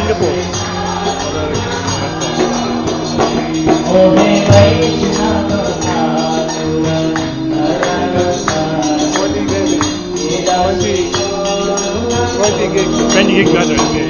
Singapore. When you get better, okay.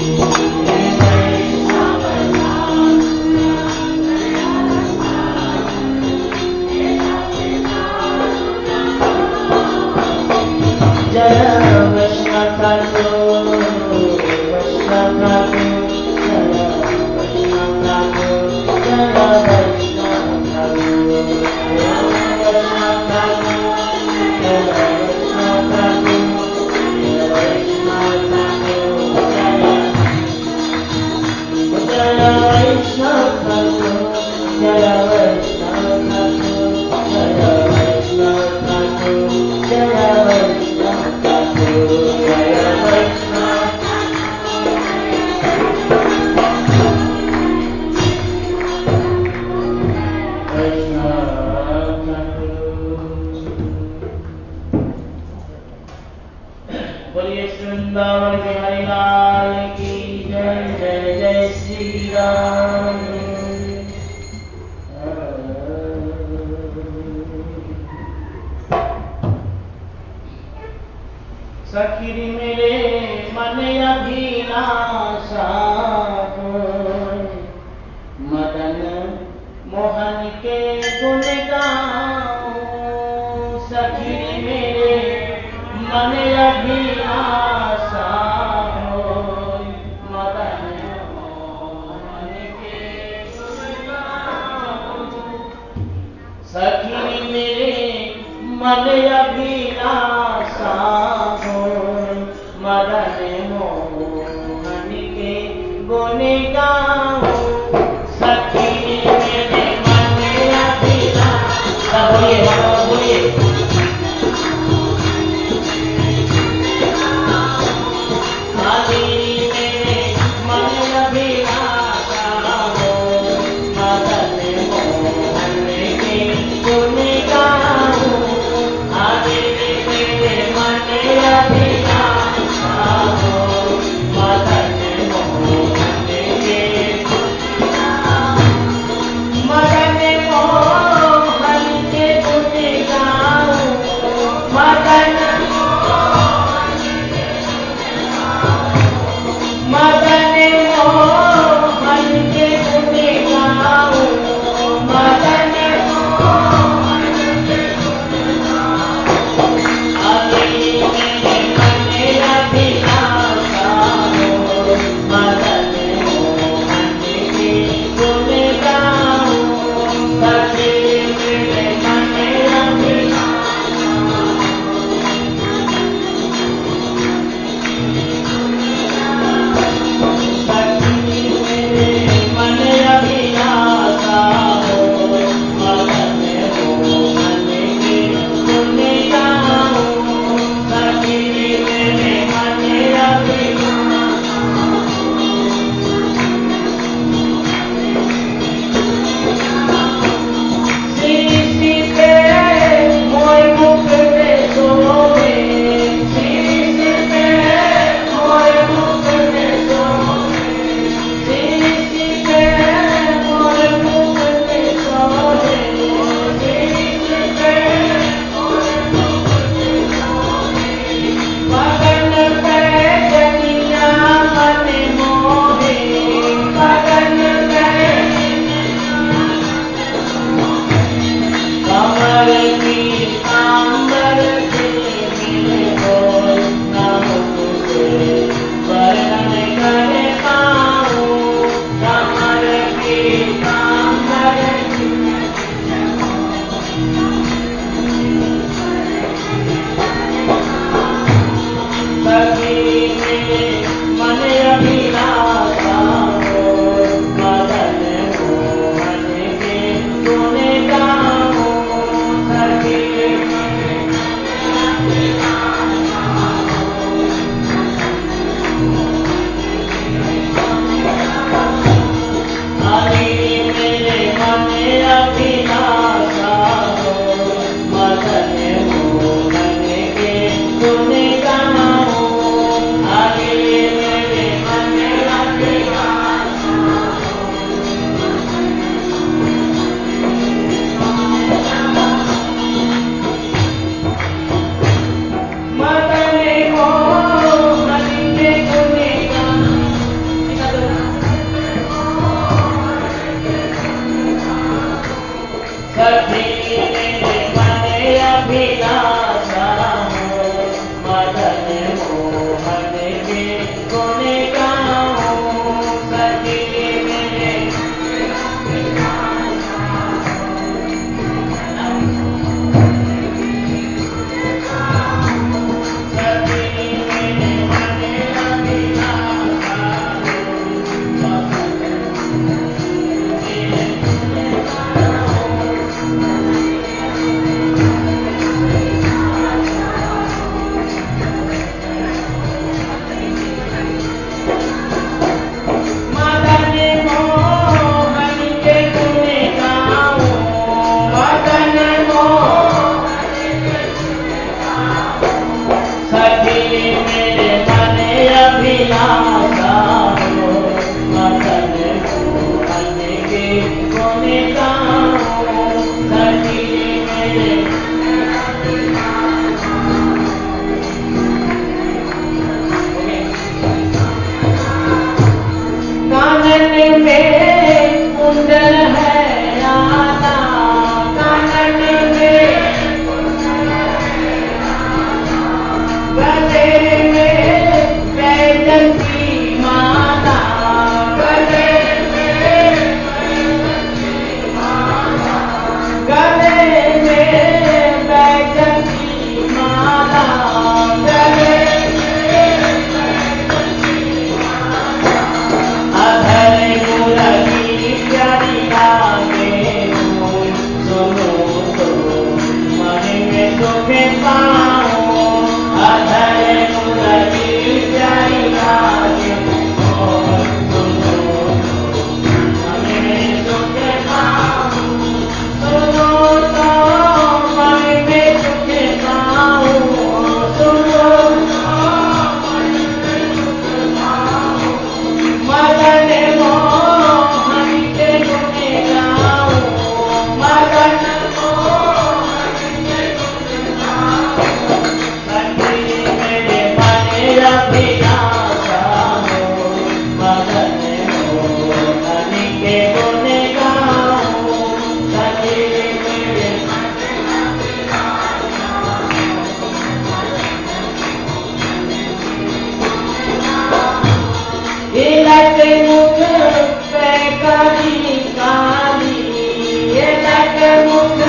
Kali Kali ये नट मुख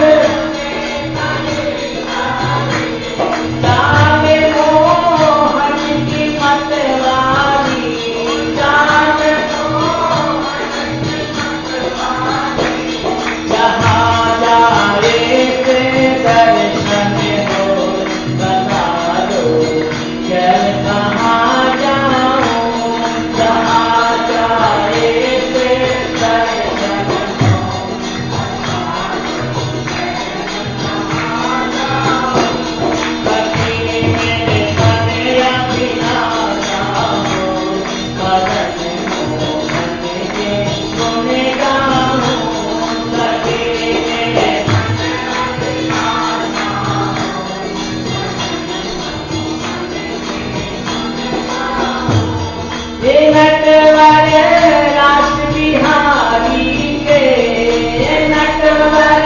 जावे मोहन की मतवाली जावे जहाँ जाए से दर्शन हो बता दो चल कहाँ जाऊँ जहाँ जाए से दर्शन कभी मेरे मन अभिलाषा हो मदन मोहन के गुण गाऊँ कभी मेरे ये नटवर रास बिहारी के ये नटवर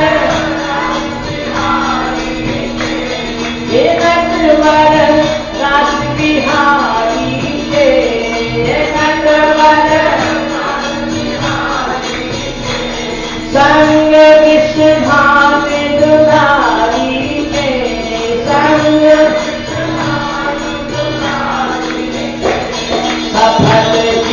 ये नटवर रास बिहारी के ये नटवर संग विश्वभाव दुलारी के संग सफल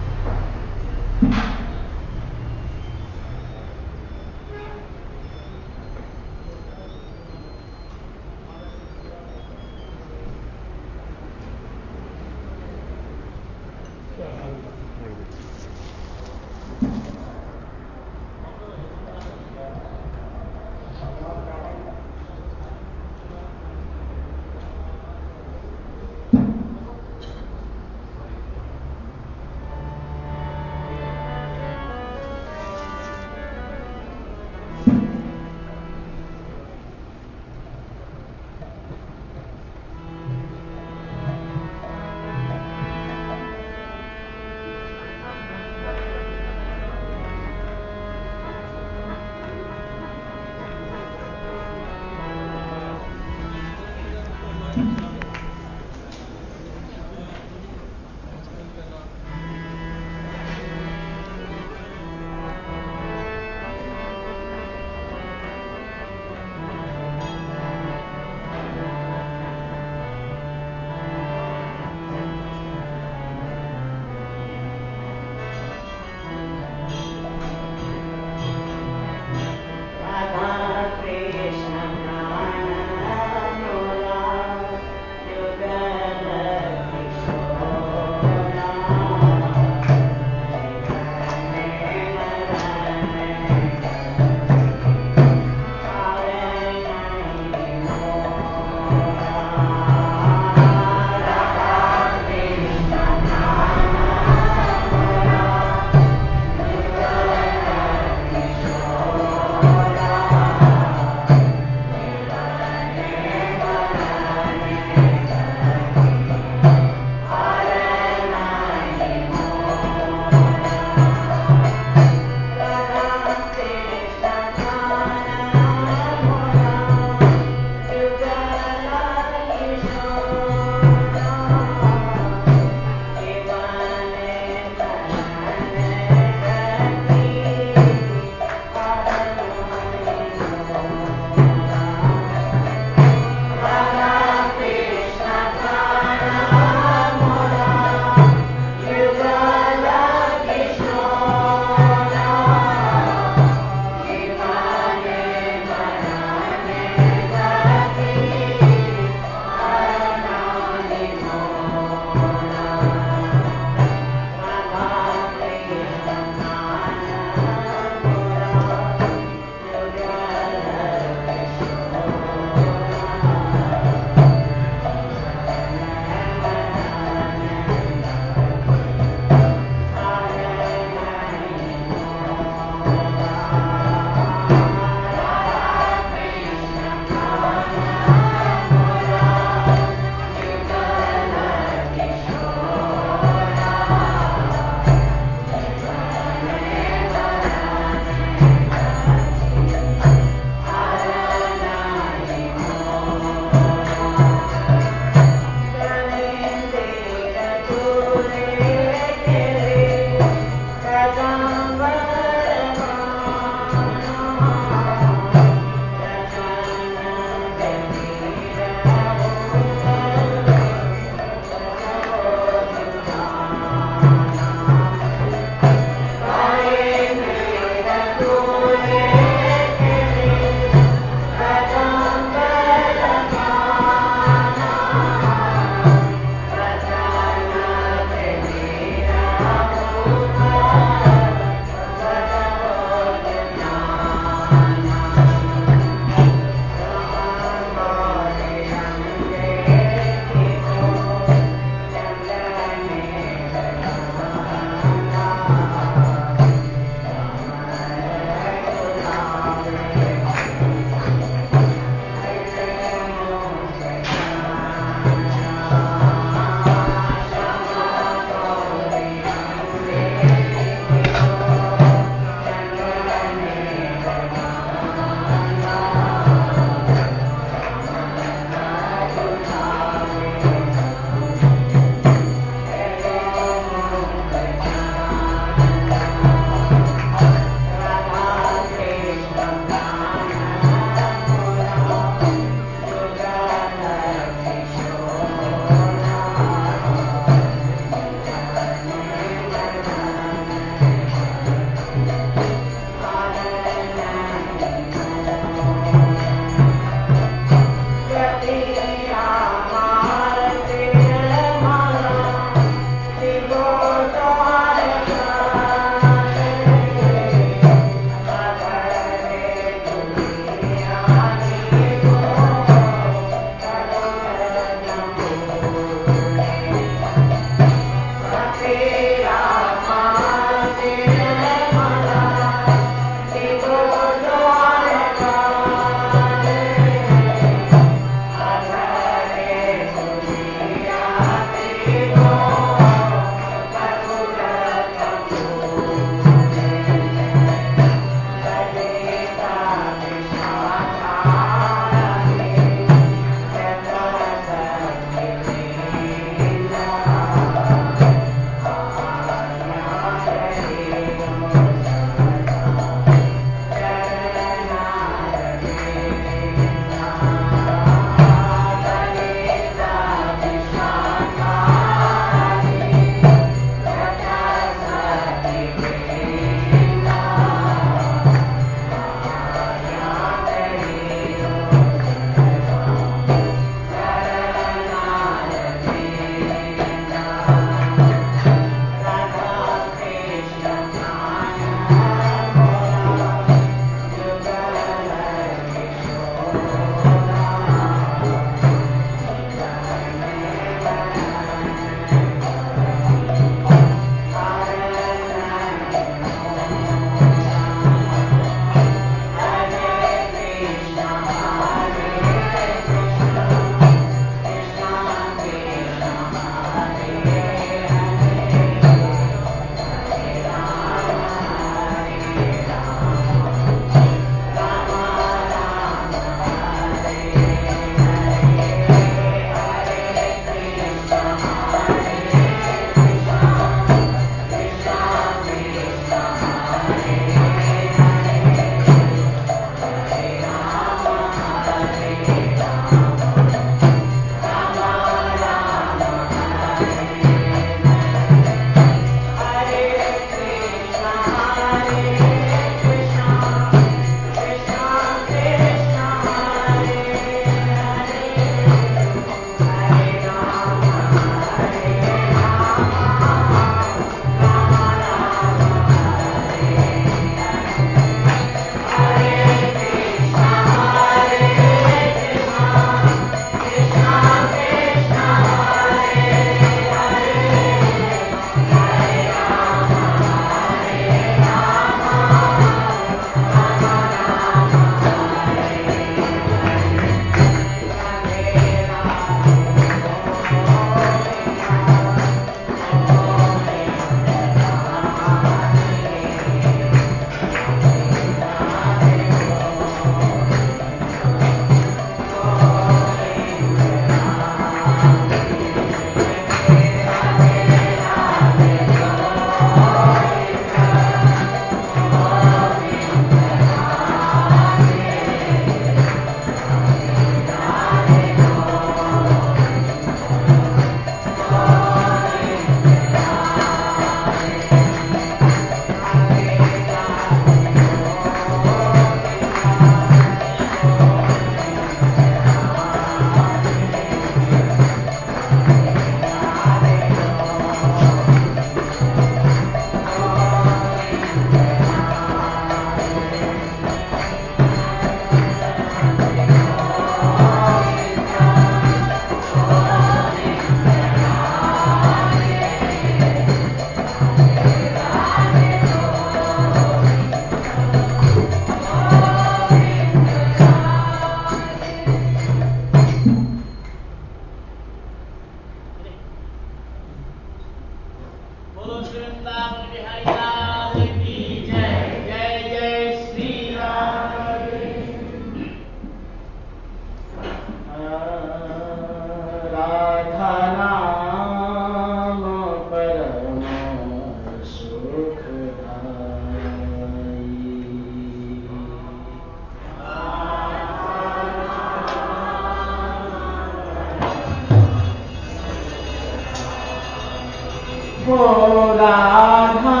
हो राधा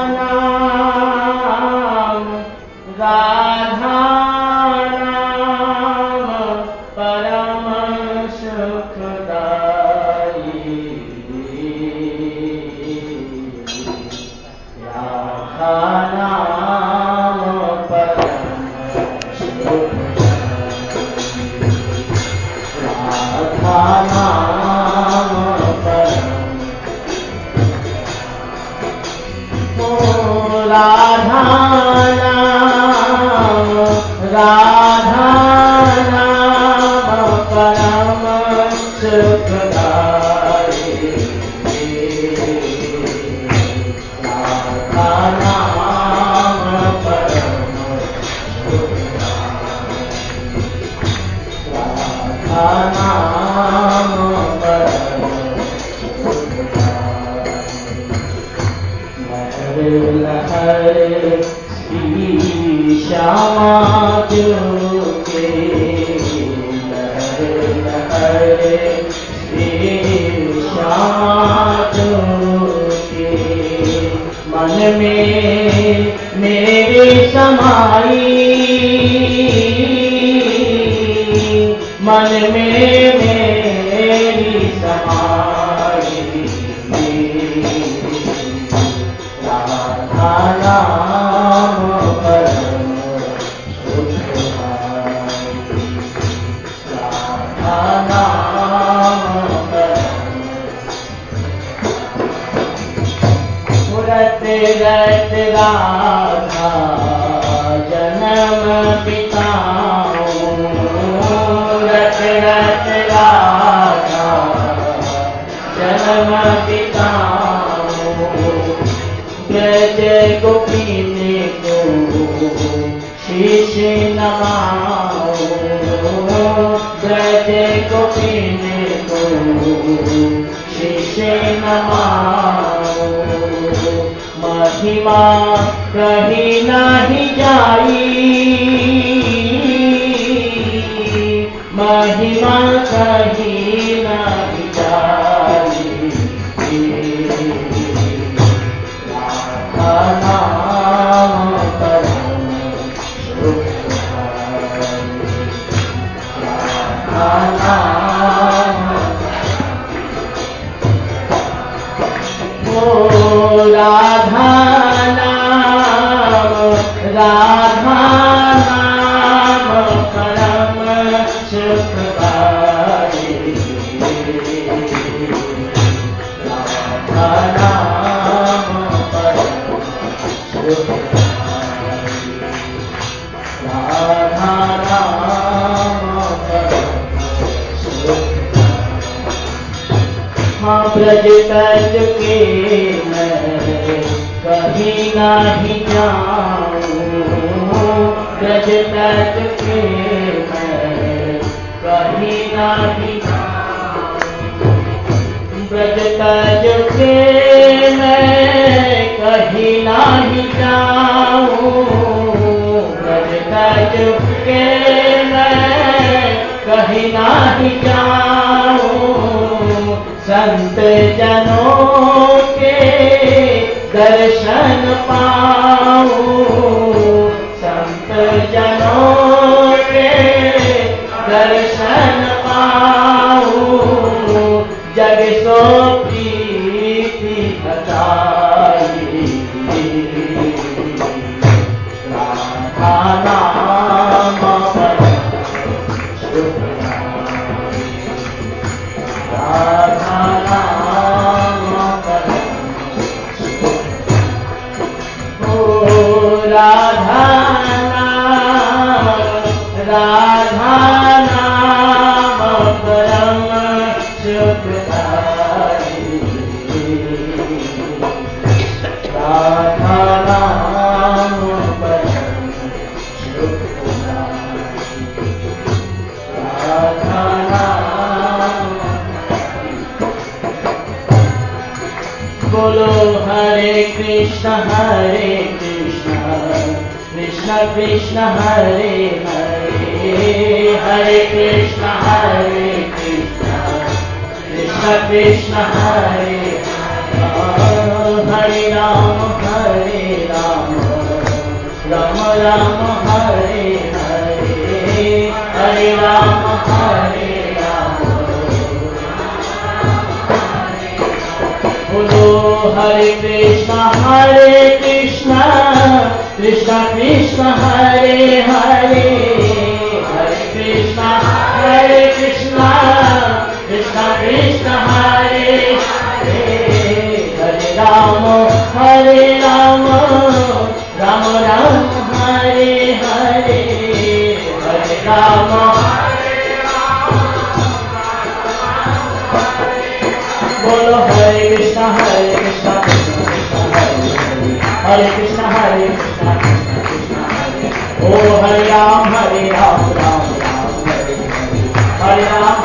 नाम परम सुखदाई राधा नाम परम सुखदाई राधा नाम राधा नाम परम सुखदाई राधा नाम परम सुखदाई राधा नाम परम सुखदाई लहर श्यामा के लहर श्यामा के मन में मेरे समाई मन में मेरी समाई राधा नाम परम सुखदाई राधा नाम परम रत रत राधा जन्म बिताऊं रत रत राधा जन्म बिताऊं ब्रज गोपीने को शीश नवाऊं ब्रज गोपीने को शीश नवाऊं महिमा कहीं नहीं जाई महिमा कहीं नहीं जाई राधा नाम परम सुखदाई राधा नाम ओ राधा नाम परम सुखदाई राधा नाम परम सुखदाई राधा नाम परम सुखदाई हाँ ब्रज तज के मैं कहीं नहीं जाऊं ब्रज तज के मैं कहीं नहीं ब्रज तज के मैं कहीं नहीं जाऊं ब्रज तज के मैं कहीं नहीं जाऊं संत जनों के दर्शन पाऊं संत जनों के दर्शन पाऊं जग सो प्रीति बचाई राधा नाम परम सुखदाई राधा नाम परम सुखदाई ओ राधा नाम परम सुखदाई राधा नाम परम सुखदाई राधा नाम बोलो हरे कृष्ण कृष्ण कृष्ण हरे हरे हरे कृष्ण कृष्ण कृष्ण हरे हरे राम राम राम हरे हरे हरे राम बोलो हरे कृष्णा कृष्णा कृष्णा हरे हरे हरे कृष्णा कृष्णा कृष्णा हरे हरे हरे राम राम राम हरे हरे हरे राम बोलो हरे कृष्णा कृष्णा हरे कृष्णा हरे कृष्णा कृष्णा हरे ओ हरे राम राम राम हरे राम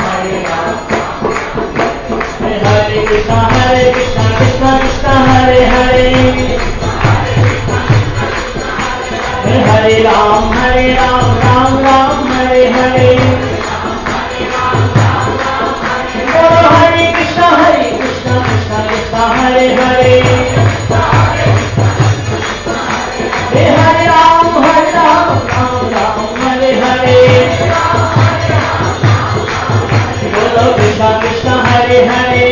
हरे कृष्णा कृष्णा कृष्णा हरे हरे हरे राम राम राम हरे हरे बोलो हरे कृष्णा कृष्णा कृष्णा हरे हरे हरे राम राम राम हरे हरे बोलो कृष्णा कृष्णा हरे हरे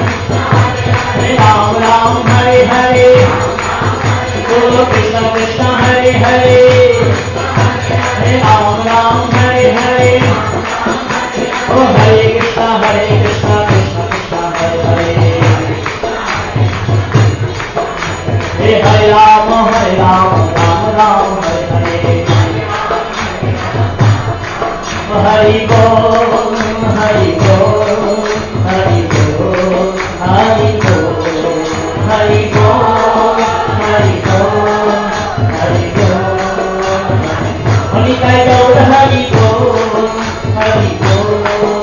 राम राम हरे हरे बोलो कृष्णा कृष्णा हरे हरे राम राम हरे हरे ओ हरे कृष्णा कृष्णा कृष्णा हरे हरे हरे राम राम राम हरे हरे हरि बोल हरि बोल हरि बोल हरि बोल हरि बोल हरि बोल हरि बोल हरि बोल हरि बोल हरि बोल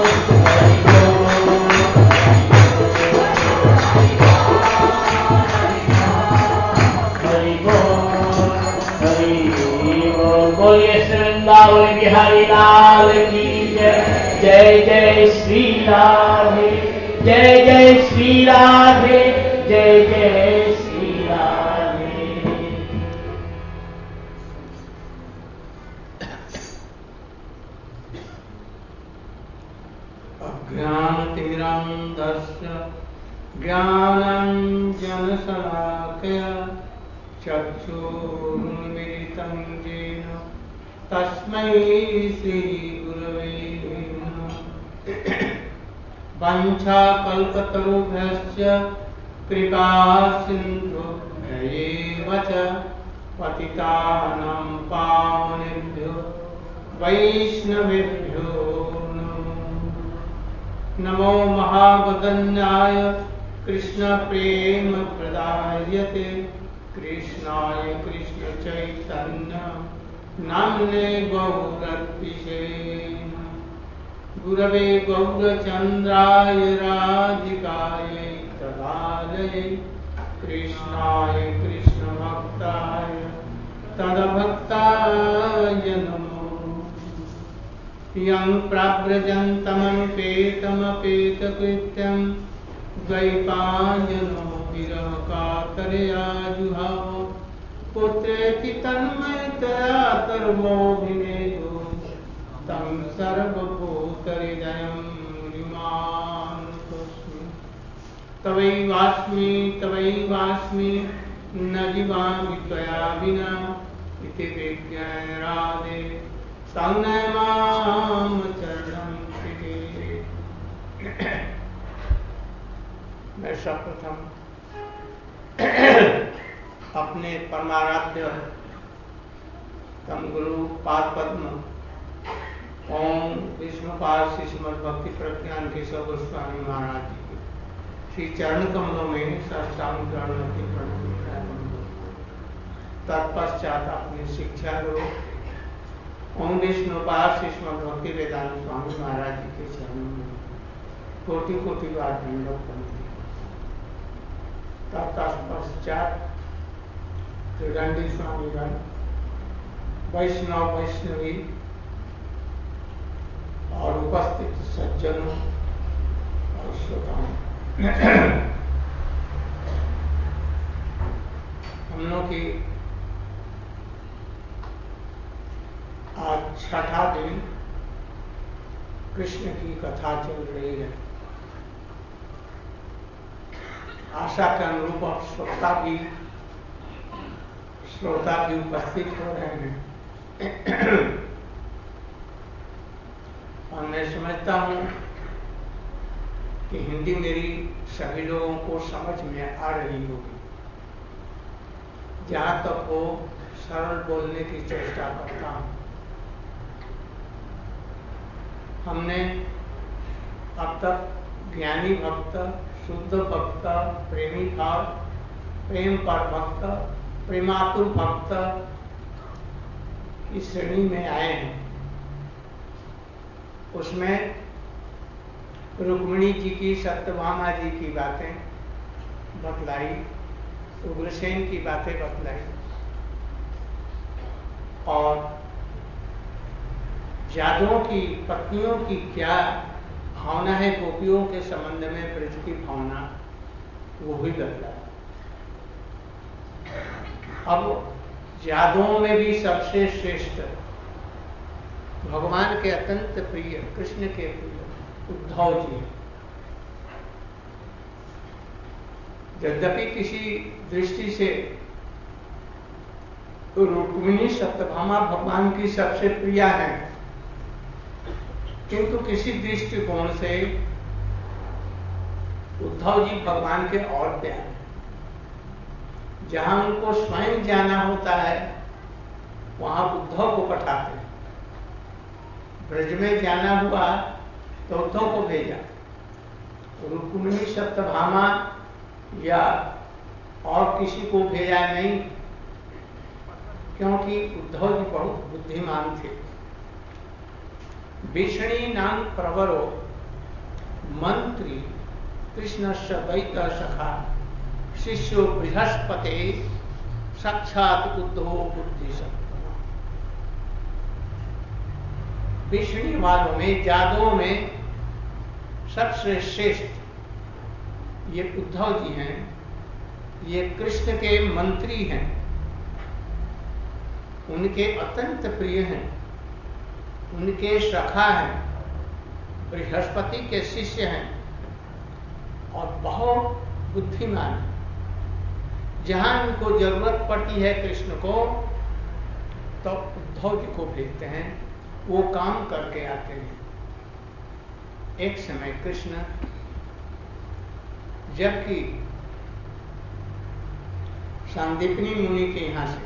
बोलिए वृंदावन बिहारी लाल की जय जय जय श्री राधे जय जय श्री राधे जय जय श्री राधे। अज्ञानतिमिरान्धस्य ज्ञानाञ्जनशलाकया चक्षुरुन्मिलितं येन तस्मै श्रीगुरवे नमः। वाञ्छाकल्पतरुभ्यश्च कृपासिन्धुभ्यैव च पतितानां पावनेभ्यो वैष्णवेभ्यो नमो महावदन्याय कृष्णप्रेमप्रदायते कृष्णाय कृष्णचैतन्य नाम्ने गौरत्विषे गुरवे गौरचन्द्राय राधिकायै तदालये कृष्णाय कृष्णभक्ताय तदभक्ताय नमो यं प्राव्रजन्तमनुपेतमपेतकृत्यं द्वैपायनो विरहकातरया जुहाव पुत्रेति तन्मयतया कर्मोऽभिनेदो तं सर्वभूतहृदयं मुनिमानुतोऽस्मि तवैवास्मि न जीवामि त्वया विना इति विज्ञाय राधे संज्ञाय मां चरणं श्रीगे। मैं सर्वप्रथम अपने परमाराध्य तम गुरु पाद पद्म ओम विष्णुपाद श्री श्रीमद् भक्ति प्रज्ञान केशव गोस्वामी महाराज जी के श्री चरण कमलों में साष्टांग प्रणति तत्पश्चात अपनी शिक्षा गुरु ओम विष्णुपाद श्री श्रीमद् भक्ति वेदांत स्वामी महाराज जी के चरणों में कोटि कोटि बार दंडवत करती। तत्पश्चात त्रिदंडी स्वामीगण वैष्णव वैष्णवी और उपस्थित सज्जनों और श्रोताओं कृष्ण की कथा चल रही है। आशा के अनुरूप अब श्रोता भी उपस्थित हो रहे हैं। और मैं समझता हूं कि हिंदी मेरी सभी लोगों को समझ में आ रही होगी, जहां तक वो सरल बोलने की चेष्टा करता हूं। हमने अब तक ज्ञानी भक्त, शुद्ध भक्त, प्रेमी भाव, प्रेम पर भक्त, प्रेमातुर भक्त की श्रेणी में आए हैं। उसमें रुक्मिणी जी की, सत्यभामा जी की बातें बतलाई, उग्रसेन की बातें बतलाई और जादुओं की पत्नियों की क्या भावना है गोपियों के संबंध में, ब्रज की भावना, वो भी बतलाया। अब जादुओं में भी सबसे श्रेष्ठ भगवान के अत्यंत प्रिय, कृष्ण के प्रिय उद्धव जी। यद्यपि किसी दृष्टि से रुक्मिणी सत्यभामा भगवान की सबसे प्रिया है, किंतु किसी दृष्टिकोण से उद्धव जी भगवान के और प्यारे हैं। जहां उनको स्वयं जाना होता है वहां उद्धव को पठाते हैं। ब्रज में जाना हुआ तो उद्धव को भेजा, रुक्मिणी सत्यभामा या और किसी को भेजा नहीं, क्योंकि उद्धव जी बहुत बुद्धिमान थे। भीषणी नाम प्रवरो मंत्री कृष्णस्य द्वैत सखा शिष्यो बृहस्पते साक्षात उद्धव बुद्धि सत्ता। भीषणी वालों में, जादुओं में सबसे श्रेष्ठ ये उद्धव जी हैं। ये कृष्ण के मंत्री हैं, उनके अत्यंत प्रिय हैं, उनके सखा हैं, बृहस्पति के शिष्य हैं और बहुत बुद्धिमान हैं। जहां उनको जरूरत पड़ती है कृष्ण को, तो उद्धव जी को भेजते हैं, वो काम करके आते हैं। एक समय कृष्ण जबकि सांदीपनी मुनि के यहां से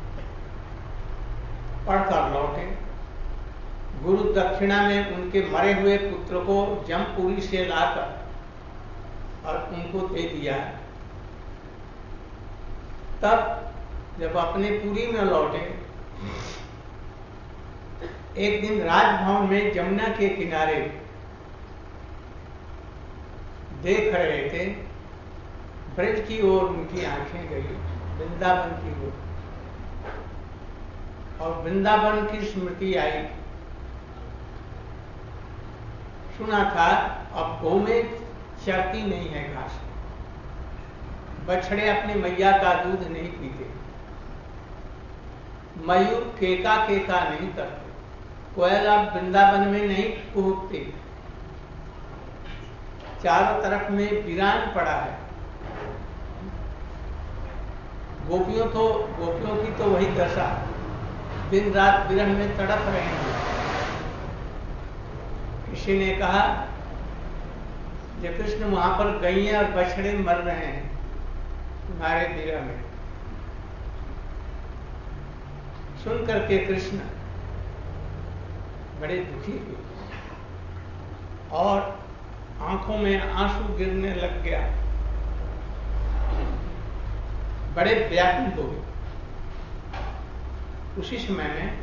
पढ़कर लौटे, गुरु दक्षिणा में उनके मरे हुए पुत्र को जमपुरी से लाकर और उनको दे दिया। तब जब अपने पुरी में लौटे, एक दिन राजभवन में जमुना के किनारे देख रहे थे, ब्रज की ओर उनकी आंखें गई, वृंदावन की ओर, और वृंदावन की स्मृति आई। सुना था अब गौ में चरती नहीं है घास, बछड़े अपनी मैया का दूध नहीं पीते, मयूर केका केका नहीं करते, कोयल अब वृंदावन में नहीं कूदते, चारों तरफ में वीरान पड़ा है। गोपियों की तो वही दशा, दिन रात विरह में तड़प रहे हैं। किसी ने कहा जब कृष्ण वहां पर गैया और बछड़े मर रहे हैं तुम्हारे विरह में। सुन करके कृष्ण बड़े दुखी हुए और आंखों में आंसू गिरने लग गया, बड़े व्याकुल हो गए। उसी समय में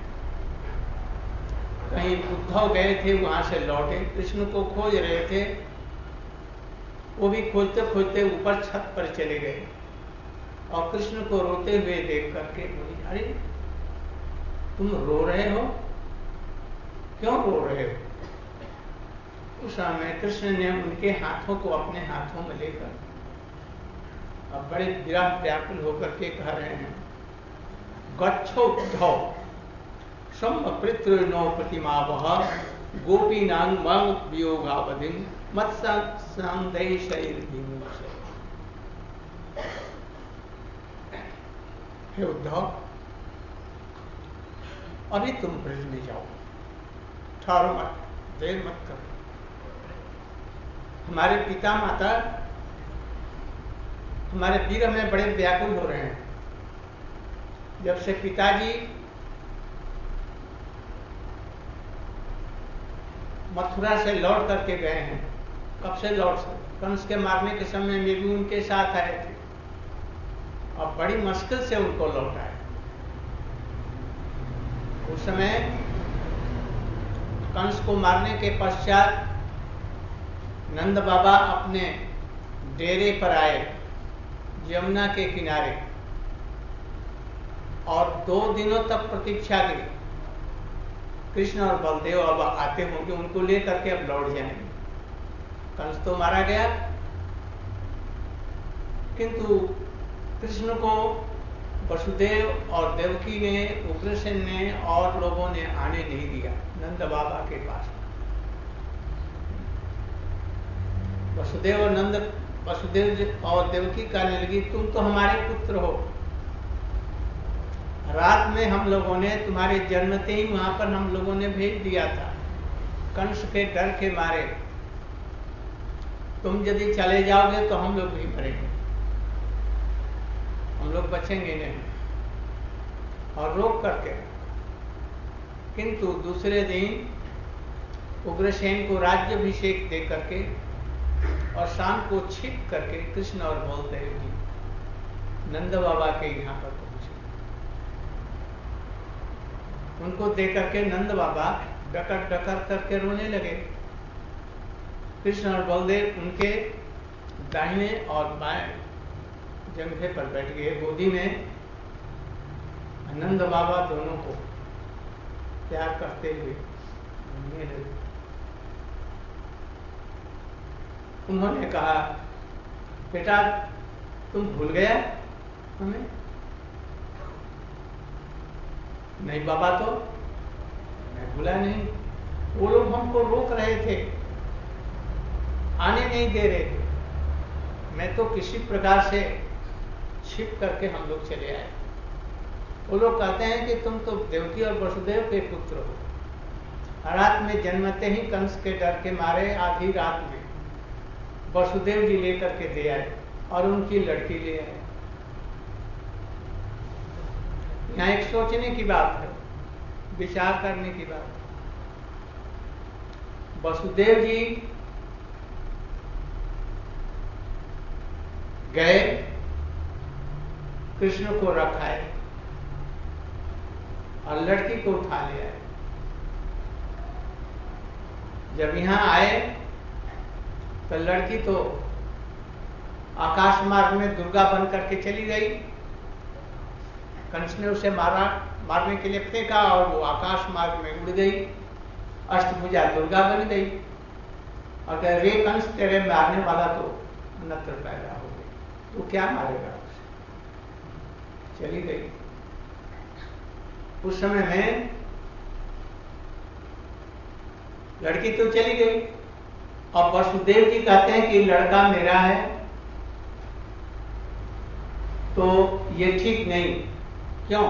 कहीं उद्धव गए थे, वहां से लौटे, कृष्ण को खोज रहे थे। वो भी खोजते खोजते ऊपर छत पर चले गए और कृष्ण को रोते हुए देख करके बोले, अरे तुम रो रहे हो, क्यों रो रहे हो? उस समय कृष्ण ने उनके हाथों को अपने हाथों में लेकर अब बड़े विरह व्याकुल होकर के कह रहे हैं, गच्छो उद्धव सम पितृ नो प्रतिमा वह गोपीनांग मम वियोगावधिम मत संदेशैर्विमुच्यते। हे उद्धव, अभी तुम ब्रज में जाओ, ठहरो मत, देर मत करो। हमारे पिता माता हमारे वीर में बड़े व्याकुल हो रहे हैं। जब से पिताजी मथुरा से लौट करके गए हैं, कब से लौट से, कंस के मारने के समय में भी उनके साथ आए थे और बड़ी मुश्किल से उनको लौटाए। उस समय कंस को मारने के पश्चात नंद बाबा अपने डेरे पर आए यमुना के किनारे और 2 दिनों तक प्रतीक्षा की। कृष्ण और बलदेव अब आते होंगे, उनको लेकर के अब लौट जाएंगे। कंस तो मारा गया, किंतु कृष्ण को वसुदेव और देवकी ने, उग्रसेन ने और लोगों ने आने नहीं दिया नंद बाबा के पास। वसुदेव और देवकी कहने लगी, तुम तो हमारे पुत्र हो। रात में हम लोगों ने तुम्हारे जन्मते ही वहां पर हम लोगों ने भेज दिया था, कंस के डर के मारे। तुम यदि चले जाओगे तो हम लोग भी मरेंगे, हम लोग बचेंगे नहीं। और रोक करके, किंतु दूसरे दिन उग्रसेन को राज्याभिषेक दे करके और शाम को छिप करके कृष्ण और बलदेव जी नंद बाबा के यहाँ पर पहुंचे। उनको देख करके नंद बाबा डकर डकर करके रोने लगे। कृष्ण और बलदेव उनके दाहिने और बाएं जंघे पर बैठ गए गोदी में। नंद बाबा दोनों को प्यार करते हुए रोने लगे। उन्होंने कहा, बेटा तुम भूल गया हमें? नहीं बाबा, तो मैं भूला नहीं। वो लोग हमको रोक रहे थे, आने नहीं दे रहे थे। मैं तो किसी प्रकार से छिप करके हम लोग चले आए। वो लोग कहते हैं कि तुम तो देवकी और वसुदेव के पुत्र हो। रात में जन्मते ही कंस के डर के मारे आधी रात में वसुदेव जी लेकर के दे आए और उनकी लड़की ले आए। यहाँ एक सोचने की बात है, विचार करने की बात है। वसुदेव जी गए, कृष्ण को रखाए और लड़की को उठा ले आए। जब यहां आए तो लड़की तो आकाश मार्ग में दुर्गा बन करके चली गई। कंस ने उसे मारने के लिए फेंका और वो आकाश मार्ग में उड़ गई, अष्टभुजा दुर्गा बन गई। और कह रे कंस, तेरे मारने वाला तो नत्र पैदा हो गई, तो क्या मारेगा उसे? चली गई। उस समय में लड़की तो चली गई और वसुदेव जी कहते हैं कि लड़का मेरा है, तो ये ठीक नहीं। क्यों?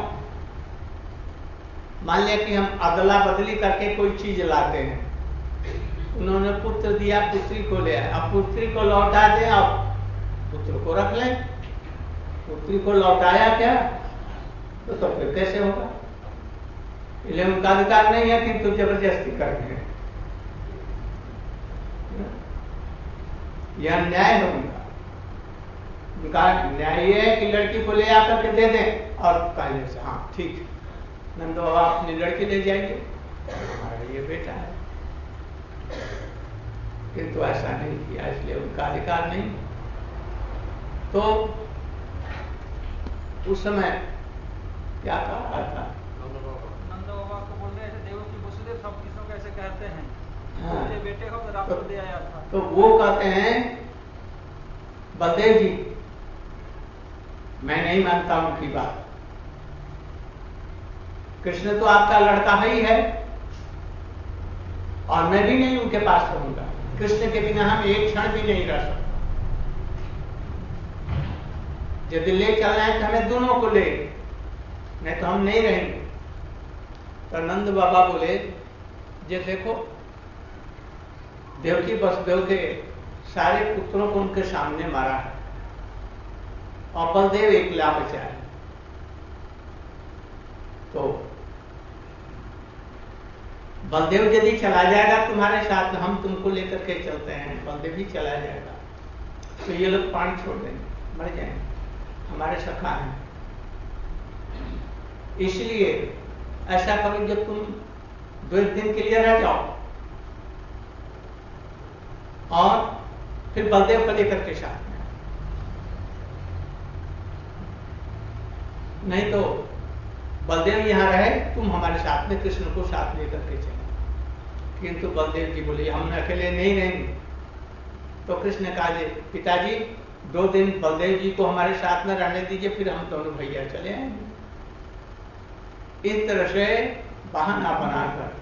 मान लिया कि हम अदला बदली करके कोई चीज लाते हैं, उन्होंने पुत्र दिया, पुत्री को ले आए, अब पुत्री को लौटा दे, अब पुत्र को रख लें। पुत्री को लौटाया क्या तो फिर कैसे होगा? इसलिए उनका अधिकार नहीं है कि तू जबरदस्ती करते हैं। यह न्याय है उनका न्याय ये है कि लड़की को ले आकर के दे दें और कहने से हाँ ठीक है, नंद बाबा अपनी लड़की ले जाएंगे, हमारा ये बेटा है। किंतु ऐसा नहीं किया, इसलिए उनका अधिकार नहीं। तो उस समय क्या कहा था? नंद बाबा को बोल रहे थे, देवो की वसुदेव सब किसों कैसे कहते हैं, हाँ। बेटे हो तो आपको दे आया था। तो वो कहते हैं, बलदेव जी मैं नहीं मानता उनकी बात। कृष्ण तो आपका लड़का ही है और मैं भी नहीं उनके पास रहूंगा। कृष्ण के बिना हम एक क्षण भी नहीं रह सकते। यदि ले चलना है तो हमें दोनों को ले, नहीं तो हम नहीं रहेंगे। तो नंद बाबा बोले, ये देखो देवकी वसुदेव के सारे पुत्रों को उनके सामने मारा है और बलदेव एकला बचा है। तो बलदेव यदि चला जाएगा तुम्हारे साथ, हम तुमको लेकर के चलते हैं, बलदेव ही चला जाएगा तो ये लोग प्राण छोड़ देंगे, मर जाएंगे, हमारे सखा हैं। इसलिए ऐसा करो जब तुम 2 दिन के लिए रह जाओ और फिर बलदेव को लेकर के साथ में, नहीं तो बलदेव यहां रहे, तुम हमारे साथ में कृष्ण को साथ लेकर के चले। किंतु बलदेव जी बोले हम अकेले नहीं रहेंगे। तो कृष्ण ने कहा, पिताजी 2 दिन बलदेव जी को हमारे साथ में रहने दीजिए, फिर हम दोनों भैया चले आएंगे। इस तरह से बहाना बनाकर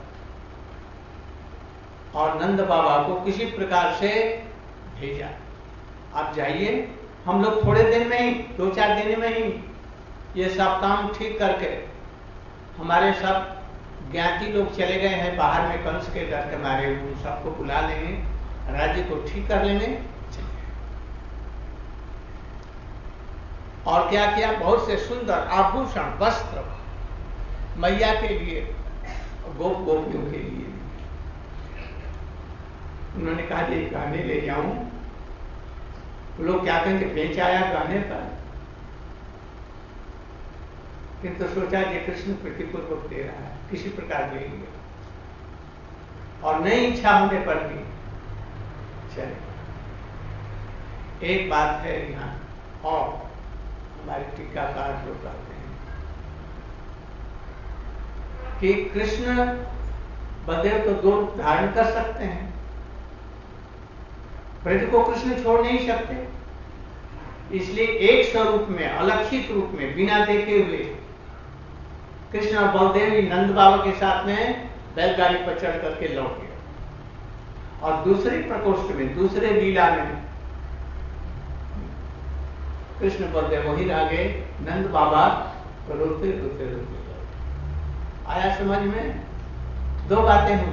और नंद बाबा को किसी प्रकार से भेजा, आप जाइए, हम लोग थोड़े दिन में ही 2-4 दिन में ही ये सब काम ठीक करके, हमारे सब ज्ञाति लोग चले गए हैं बाहर में कंस के डर के मारे, उन सबको बुला लेंगे, राज्य को ठीक कर लेंगे। और क्या किया, बहुत से सुंदर आभूषण वस्त्र मैया के लिए, गोपियों के लिए। उन्होंने कहा ये गहने ले जाऊं, लोग क्या कहेंगे बेच आया गहने पर, किंतु सोचा कि कृष्ण प्रतिपूर्वक दे रहा है, किसी प्रकार ले लिया और नहीं इच्छा होने पर भी चले। एक बात है यहाँ और हमारे टीकाकार जो कहते हैं कि कृष्ण बलदेव तो 2 धारण कर सकते हैं, ब्रज को कृष्ण छोड़ नहीं सकते, इसलिए एक स्वरूप में, अलक्षित रूप में, बिना देखे हुए कृष्ण और बलदेव ही नंद बाबा के साथ में बैलगाड़ी पर चढ़ करके लौट गए। और दूसरे प्रकोष्ठ में, दूसरे लीला में कृष्ण बलदेव वही रह गए, नंद बाबा रोते रोते रोते। आया समझ में? 2 बातें हुई,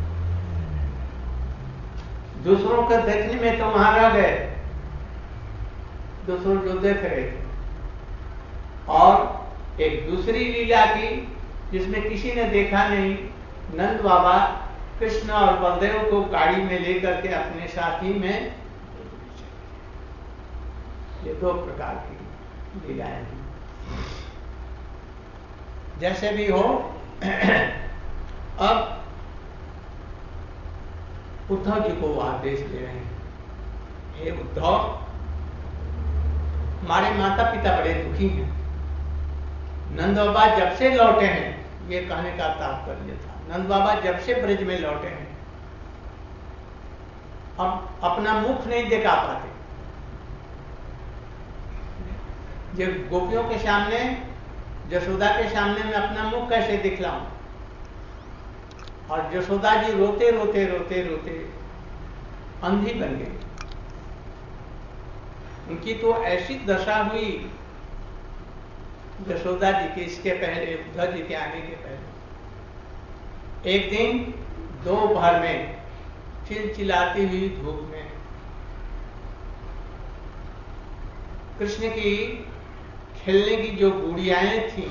दूसरों को देखने में तो वहां रह गए, दूसरों जो देख रहे थे, और एक दूसरी लीला की जिसमें किसी ने देखा नहीं, नंद बाबा कृष्ण और बलदेव को गाड़ी में लेकर के अपने साथी में, ये 2 प्रकार की लीलाएं हैं। जैसे भी हो, अब उद्धव जी को वो आदेश दे रहे हैं, हे उद्धव, हमारे माता पिता बड़े दुखी हैं, नंद बाबा जब से लौटे हैं, ये कहने का तात्पर्य था, नंद बाबा जब से ब्रज में लौटे हैं, अब अपना मुख नहीं दिखा पाते। जब गोपियों के सामने, यशोदा के सामने मैं अपना मुख कैसे दिखलाऊं? और यशोदा जी रोते रोते रोते रोते अंधी बन गई। उनकी तो ऐसी दशा हुई यशोदा जी के, इसके पहले, उद्धव जी के आने के पहले। एक दिन दोपहर में चिलचिलाती हुई धूप में कृष्ण की खेलने की जो गुड़ियाएं थी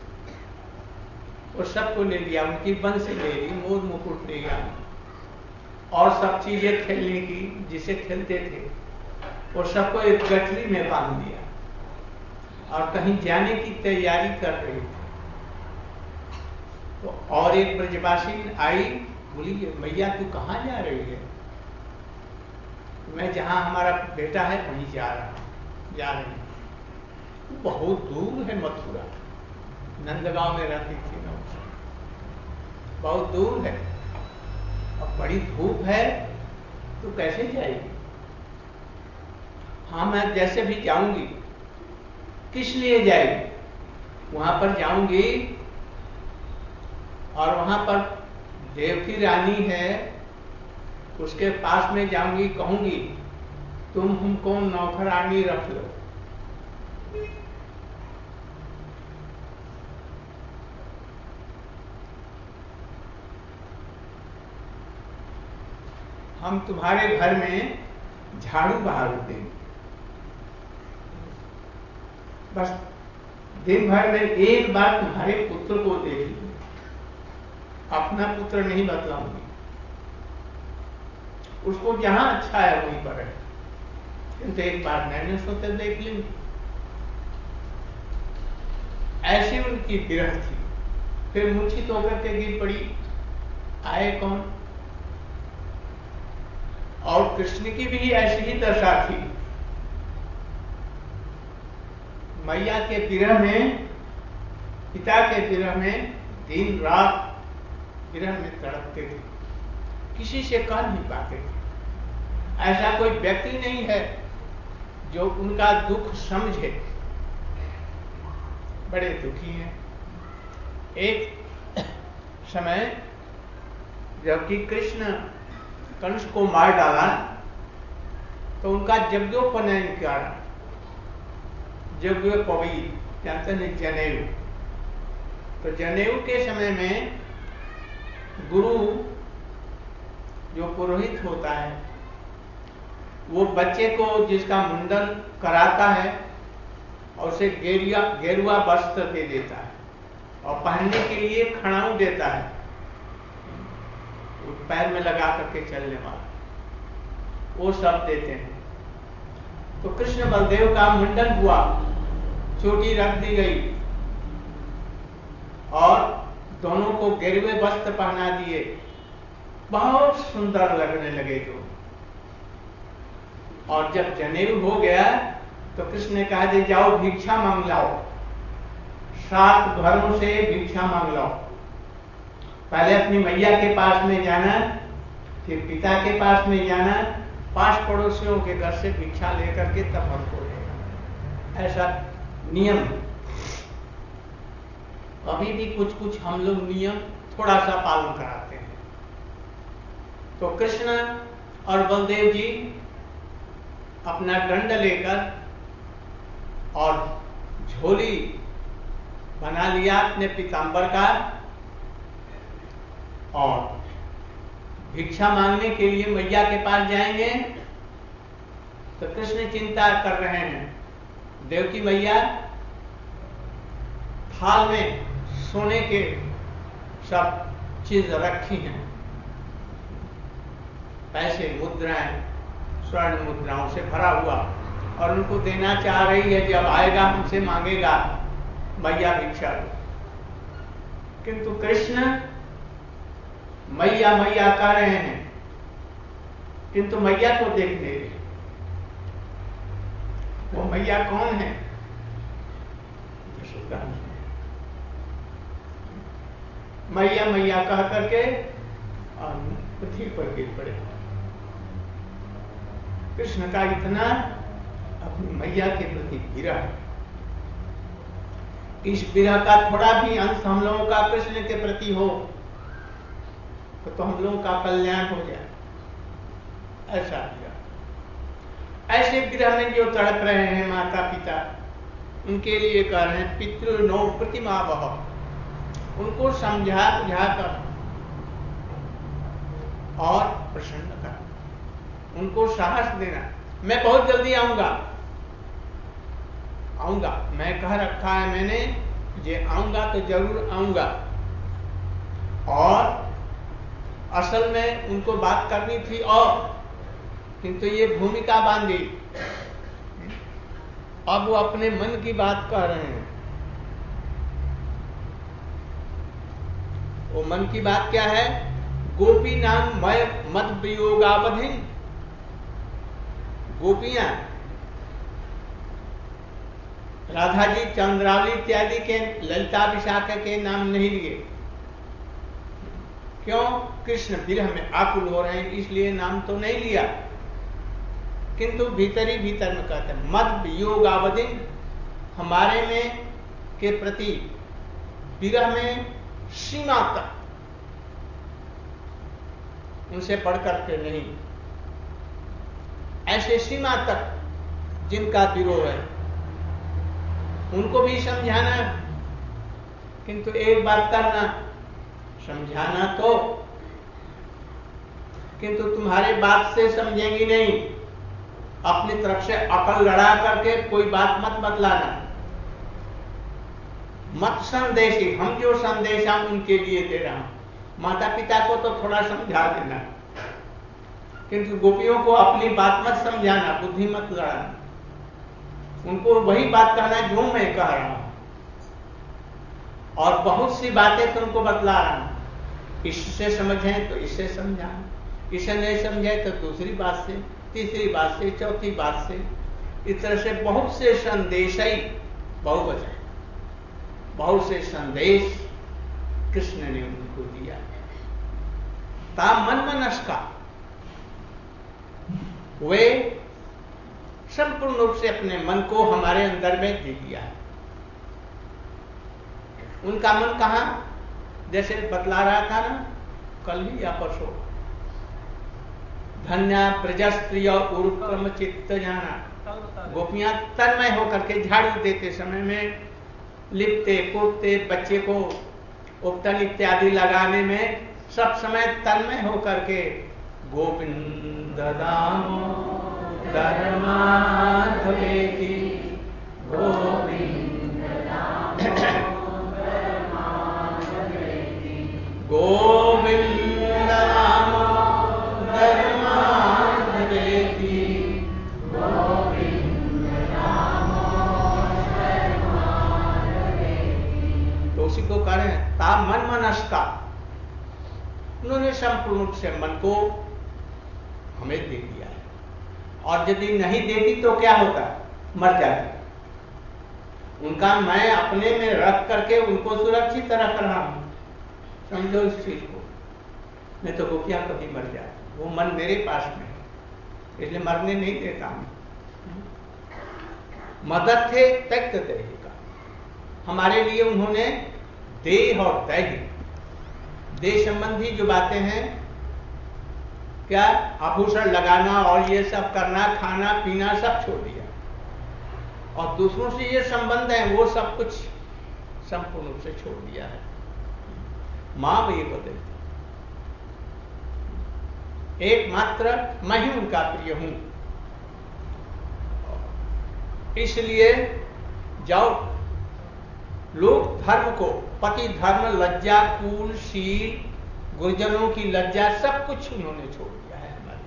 वो सबको ले लिया, उनकी बंसी ले ली, मोर मुकुट ले गया और सब चीजें खेलने की जिसे खेलते थे वो सबको एक गठरी में बांध दिया और कहीं जाने की तैयारी कर रही थी। तो और एक ब्रजवासी आई, बोली मैया तू कहाँ जा रही है? मैं जहां हमारा बेटा है वहीं जा रही हूं। बहुत दूर है मथुरा, नंदगांव में रहती थी ना, बहुत दूर है और बड़ी धूप है, तो कैसे जाएगी? हाँ मैं जैसे भी जाऊंगी। किस लिए जाएगी? वहां पर जाऊंगी और वहां पर देवकी रानी है, उसके पास में जाऊंगी, कहूंगी तुम हमको नौकरानी रख लो। हम तुम्हारे घर में झाड़ू बहारू देंगे, बस दिन भर में एक बार तुम्हारे पुत्र को देख लो, अपना पुत्र नहीं बतलाऊंगी, उसको जहां अच्छा है वहीं पर है, किंतु एक बार मैंने सोते देख ली। ऐसी उनकी विरह थी। फिर मूर्छित होकर के गिर पड़ी। आए कौन? और कृष्ण की भी ऐसी ही दशा थी। मैया के विरह में, पिता के विरह में दिन रात विरह में तड़पते थे, किसी से कह नहीं पाते थे। ऐसा कोई व्यक्ति नहीं है जो उनका दुख समझे। बड़े दुखी हैं। एक समय जबकि कृष्ण कंस को मार डाला तो उनका यज्ञोपनयन किया। यज्ञोपवीत जानते हैं, जनेऊ। तो जनेऊ के समय में गुरु जो पुरोहित होता है वो बच्चे को जिसका मुंडन कराता है और उसे गेरुआ वस्त्र दे देता है और पहनने के लिए खड़ाऊ देता है, पैर में लगा करके चलने वाला, वो सब देते हैं। तो कृष्ण बलदेव का मुंडन हुआ, चोटी रख दी गई और दोनों को गेरुए वस्त्र पहना दिए। बहुत सुंदर लगने लगे तो। और जब जनेऊ हो गया तो कृष्ण ने कहा दे जाओ भिक्षा मांग लाओ, 7 घरों से भिक्षा मांग लाओ। पहले अपनी मैया के पास में जाना, फिर पिता के पास में जाना, 5 पड़ोसियों के घर से भिक्षा लेकर के तब हमको लेना। ऐसा नियम। अभी भी कुछ कुछ हम लोग नियम थोड़ा सा पालन कराते हैं। तो कृष्ण और बलदेव जी अपना दंड लेकर और झोली बना लिया अपने पीतांबर का और भिक्षा मांगने के लिए मैया के पास जाएंगे। तो कृष्ण चिंता कर रहे हैं, देवकी मैया थाल में सोने के सब चीज रखी हैं, पैसे, मुद्राएं, स्वर्ण मुद्राओं से भरा हुआ, और उनको देना चाह रही है, जब आएगा हमसे मांगेगा मैया भिक्षा दो। किंतु कृष्ण मैया मैया कह रहे हैं, किंतु मैया को देख नहीं रहे। वो मैया कौन है? यशोदा। मैया मैया कह करके और पृथ्वी पर गिर पड़े। कृष्ण का इतना अपनी मैया के प्रति विरह, इस विरह का थोड़ा भी अंश हम लोगों का कृष्ण के प्रति हो तो हम लोगों का कल्याण हो जाए। ऐसा विरह, ऐसे विरह में जो तड़प रहे हैं माता पिता, उनके लिए कह रहे हैं पितृ नो प्रतिमा वह, उनको समझा बुझा कर और प्रसन्न कर, उनको साहस देना। मैं बहुत जल्दी आऊंगा, मैं कह रखा है मैंने, ये आऊंगा तो जरूर आऊंगा। और असल में उनको बात करनी थी और, किंतु ये भूमिका बांधी। अब वो अपने मन की बात कह रहे हैं। वो मन की बात क्या है? गोपी नाम मय मद वियोगावधि। गोपियां राधा जी, चंद्रावली इत्यादि के, ललिता विशाखा के नाम नहीं लिए। क्यों? कृष्ण विरह में आकुल हो रहे हैं, इसलिए नाम तो नहीं लिया। किंतु भीतर ही भीतर में कहते हैं मद वियोगावधि, हमारे में के प्रति विरह में सीमा तक उनसे बढ़ करके नहीं। ऐसे सीमा तक जिनका विरोध है उनको भी समझाना, किंतु एक बात करना, समझाना तो, किंतु तुम्हारे बात से समझेंगी नहीं। अपनी तरफ से अकल लड़ा करके कोई बात मत बतलाना, मत संदेशी। हम जो संदेश हम उनके लिए दे रहा हूं, माता पिता को तो थोड़ा समझा देना, किंतु गोपियों को अपनी बात मत समझाना, बुद्धि मत लड़ाना। उनको वही बात कहना जो मैं कह रहा हूं, और बहुत सी बातें तुमको बतला रहा हूं। इससे समझे तो इससे समझाना, इसे नहीं समझे तो दूसरी बात से, तीसरी बात से, चौथी बात से, इस तरह से बहुत से संदेश ही बहुवचन, बहुत से संदेश कृष्ण ने उनको दिया। ता मन मनस्का, वे संपूर्ण रूप से अपने मन को हमारे अंदर में दे दिया है। उनका मन कहां, जैसे बतला रहा था ना कल ही या परसों, धन्या प्रजस्त्रिय उरुक्रम चित्त जाना। गोपियां तन्मय होकर के झाड़ू देते समय में, लिपते पोतते, बच्चे को उपटन इत्यादि लगाने में सब समय तन्मय होकर के गोविंद दामोदर माधवेति गोविंद गोविंद दामोदर माधवेति गोविंद दामोदर माधवेति। तो उसी को कह रहे हैं ता मन मनस्का। उन्होंने संपूर्ण रूप से मन को हमें दे दिया है, और यदि नहीं देती तो क्या होता, मर जाती। उनका मैं अपने में रख करके उनको सुरक्षित रख रहा हूं, समझो इस चीज को। नहीं तो गोपियां कभी मर जाती। वो मन मेरे पास में है, इसलिए मरने नहीं देता हूं। मदद थे त्यक्त देह का, हमारे लिए उन्होंने देह और दैहिक, देह संबंधी जो बातें हैं, क्या आभूषण लगाना और ये सब करना, खाना पीना सब छोड़ दिया, और दूसरों से ये संबंध है वो सब कुछ संपूर्ण रूप से छोड़ दिया है। मां ये बदलती, एकमात्र मैं ही उनका प्रिय हूं। इसलिए जाओ, लोक धर्म को, पति धर्म, लज्जा, कुल, शील, गुरुजनों की लज्जा, सब कुछ उन्होंने छोड़ दिया है हमारे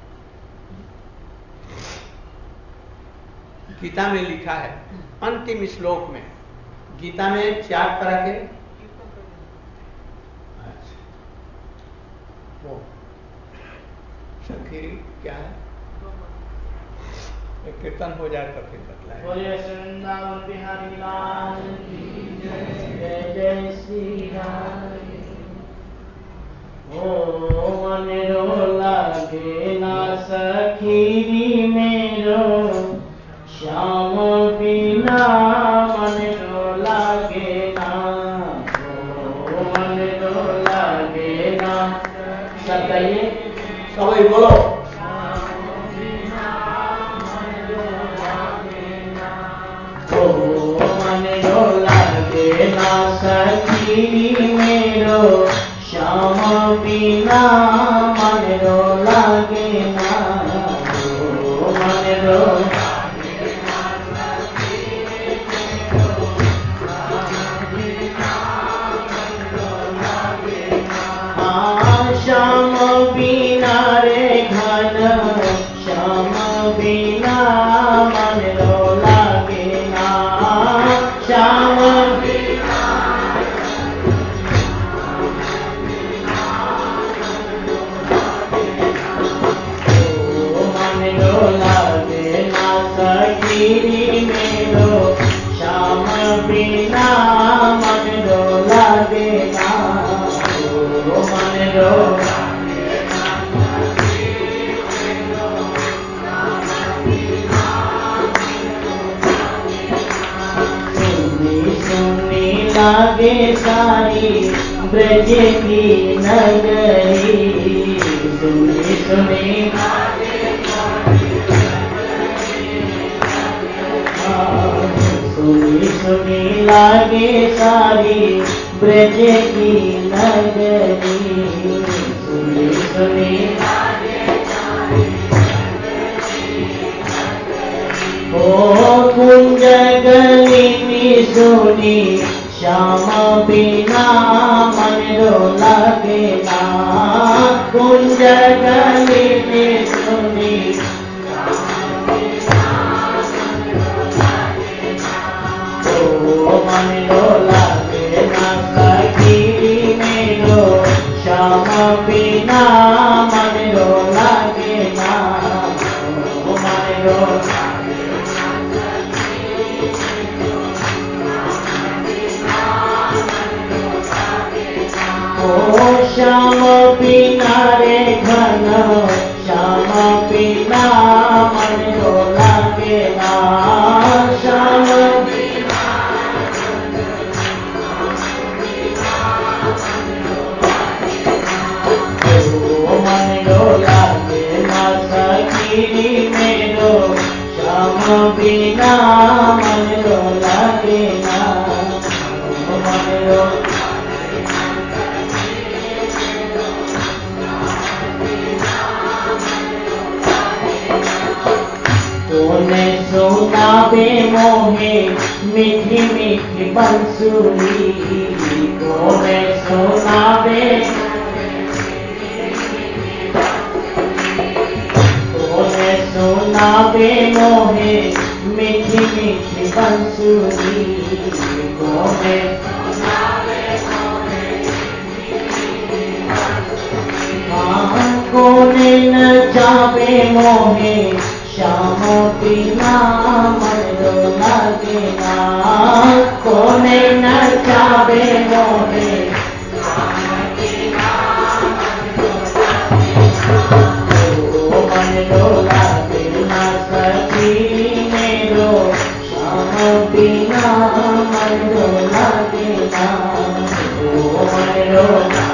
लिए। गीता में लिखा है अंतिम श्लोक में, गीता में 4 तरह के, अच्छा वो सखी क्या है, एक कीर्तन हो जाए तो फिर बतलाए। बोले वृंदावन बिहारी लाल की जय, जय श्री राम। ओ मन रो लागे ना सखीरी मेरो, श्याम बिना मन रो लागे ना। ओ मन रो लागे ना, सब कहिए, सभी बोलो। मन रो लागे ना सखीरी मेरो, श्याम बिना मन रो लागे ना। मन रो हाँ, श्याम बिना रे घन, श्याम बिना मन रो लागे ना। श्याम मेरो, श्याम बिना मन रो लागे ना। मन रो सुनी सुनी लागे सारी ब्रज की नगरी, सुनी सुनी सुनी सुनी लागे सारी ब्रज की नगरी सुनी सुनी ओ कुंज गली सुनी श्याम बिना मन रो लागे ना कुंज गली में सुनी मन रो लागे ना सखी मेरो श्याम बिना मन रो लागे ना मन रो ओ श्याम बिना रे घन श्याम बिना मन रो लागे ना श्याम मन रो लागे ना सखी मेरो श्याम बिना मन रो लागे ना मन रो तूने सुना बे मोहे मीठी मीठी बंसुरी तूने सुना बे तूने सुना बे मोहे मीठी मीठी बंसुरी तूने कोने न जावे मोहे श्याम बिना मन रो लागे ना कोने न जावे मोहे मन रो लागे ना सखी मेरो श्याम बिना मन रो लागे ना मन रो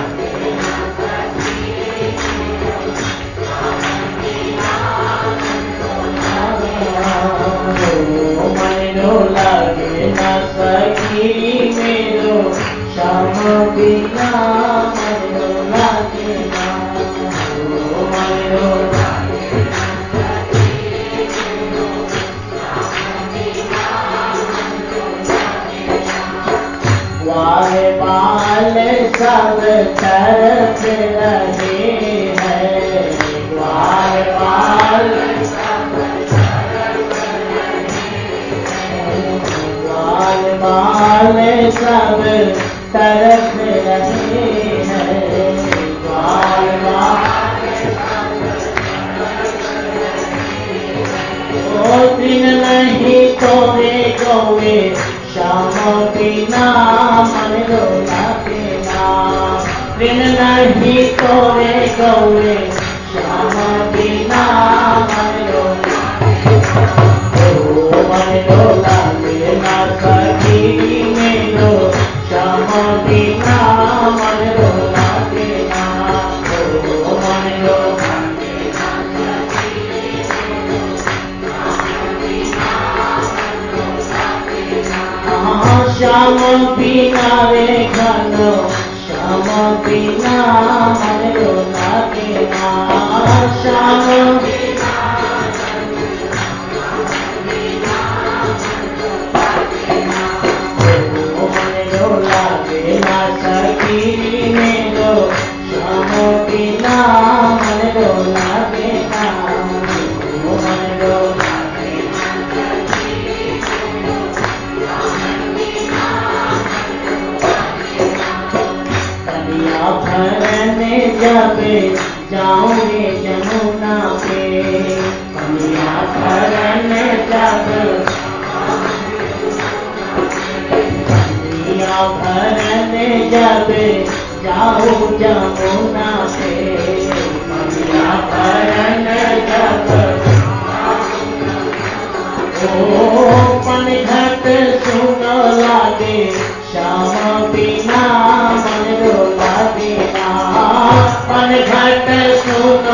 लागे ना सखी मेरो श्याम बिना मन लागे ना मन वाले बाल सब तरफ रहे हैं वाले बाल बाल सब तरफ रहे हैं बाल ओ दिन नहीं तोरे गौए श्याम बिना मन रो लागे ना दिन नहीं तोरे गौए श्याम बिना मन रो मन रो लागे ना सखी मेरो श्याम बिना मन रो लागे ना मन रो श्याम बिना रे घन श्याम बिना मन रो लागे ना श्याम सखी मेरो श्याम बिना मन रो लागे ना मन रो कलिया भरने जब जाऊंगे जमुना पे कलिया भरने जब भरने जब जाओ जमुना से कलिया भरने जब ओ पनघट सुनो लागे श्याम बिना मन रो लागे ना पनघट सुनो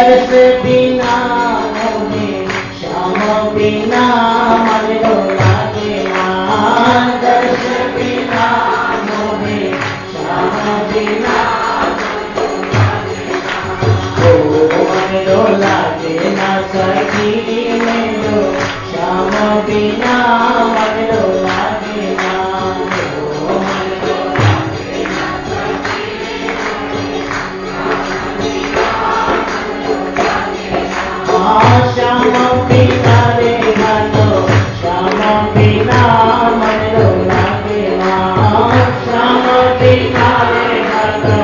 दर्श बिना मोहे श्याम बिना मन लो लागे ना, दर्श बिना मोहे श्याम बिना मन लो लागे ना, सखी मेरो श्याम बिना मन लो लागे ना, मन लो लागे ना, श्याम बिना रे घनो श्याम बिना मन लो लागे ना, श्याम बिना रे घनो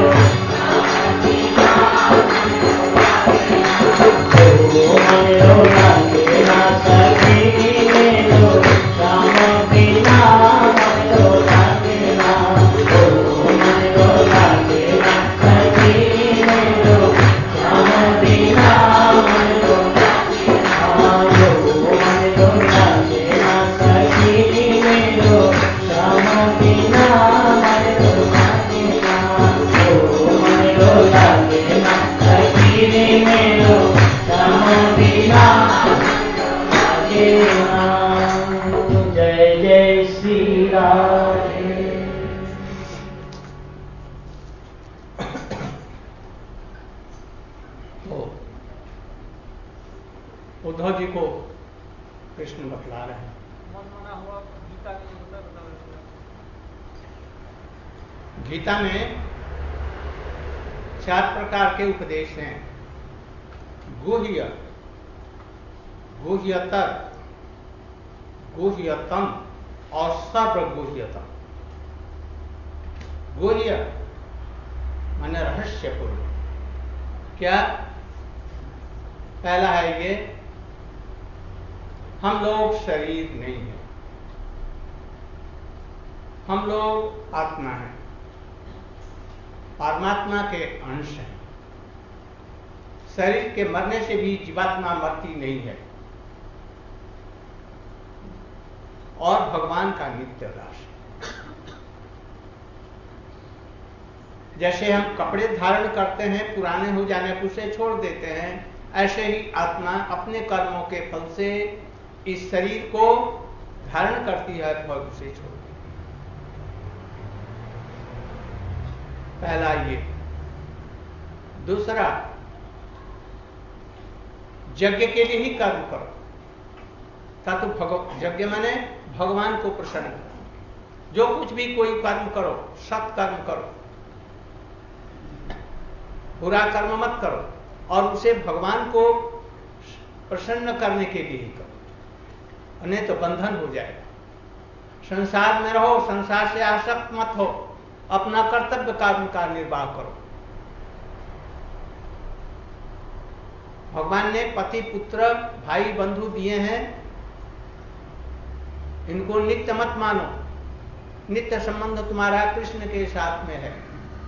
मन लो लागे ना, सखी मेरो श्याम बिना मन लो लागे ना, मन लो लागे ना, सखी मेरो श्याम बिना मन लो जय जय श्री राधे। उद्धव जी को कृष्ण बतला रहे हैं। मन मना हुआ गीता के होता बताओ। गीता में 4 प्रकार के उपदेश हैं। गुह्य, गुह्यतर, गुह्यतम और सर्वगुह्यतम। गुह्य माने रहस्यपूर्ण। क्या? पहला है ये, हम लोग शरीर नहीं है, हम लोग आत्मा है, परमात्मा के अंश हैं। शरीर के मरने से भी जीवात्मा मरती नहीं है और भगवान का नित्य दास है। जैसे हम कपड़े धारण करते हैं, पुराने हो जाने पर उसे छोड़ देते हैं, ऐसे ही आत्मा अपने कर्मों के फल से इस शरीर को धारण करती है और उसे छोड़ती है। पहला ये। दूसरा, यज्ञ के लिए ही कर्म करो, तो यज्ञ माने भगवान को प्रसन्न करो। जो कुछ भी कोई कर्म करो, सत्कर्म करो, बुरा कर्म मत करो, और उसे भगवान को प्रसन्न करने के लिए ही करो, नहीं तो बंधन हो जाएगा। संसार में रहो, संसार से आसक्त मत हो, अपना कर्तव्य कर्म का निर्वाह करो। भगवान ने पति पुत्र भाई बंधु दिए हैं, इनको नित्य मत मानो। नित्य संबंध तुम्हारा कृष्ण के साथ में है,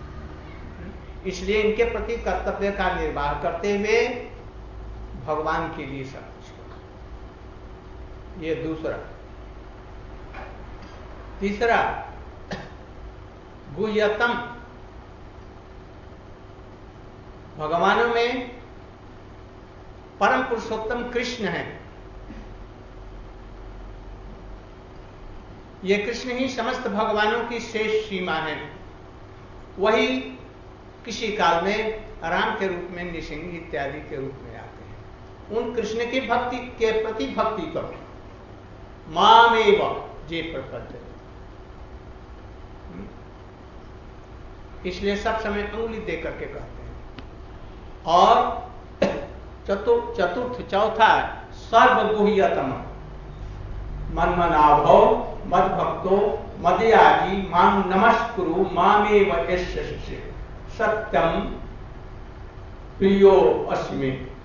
इसलिए इनके प्रति कर्तव्य का निर्वाह करते हुए भगवान के लिए सब कुछ करो। ये दूसरा। तीसरा, गुह्यतम, भगवानों में परम पुरुषोत्तम कृष्ण है। ये कृष्ण ही समस्त भगवानों की शेष सीमा है। वही किसी काल में राम के रूप में, नृसिंह इत्यादि के रूप में आते हैं। उन कृष्ण की भक्ति के प्रति भक्ति करो। मामेव जे प्रपद्यते, इसलिए सब समय अंगुली दे करके कहते हैं। और चतुर्थ चौथा, सर्वगुह्यतम, मन्मनाभव मद्भक्तो मदयाजी मां नमस्कुरु मामेव यस्य सत्यम प्रियो अस्मि।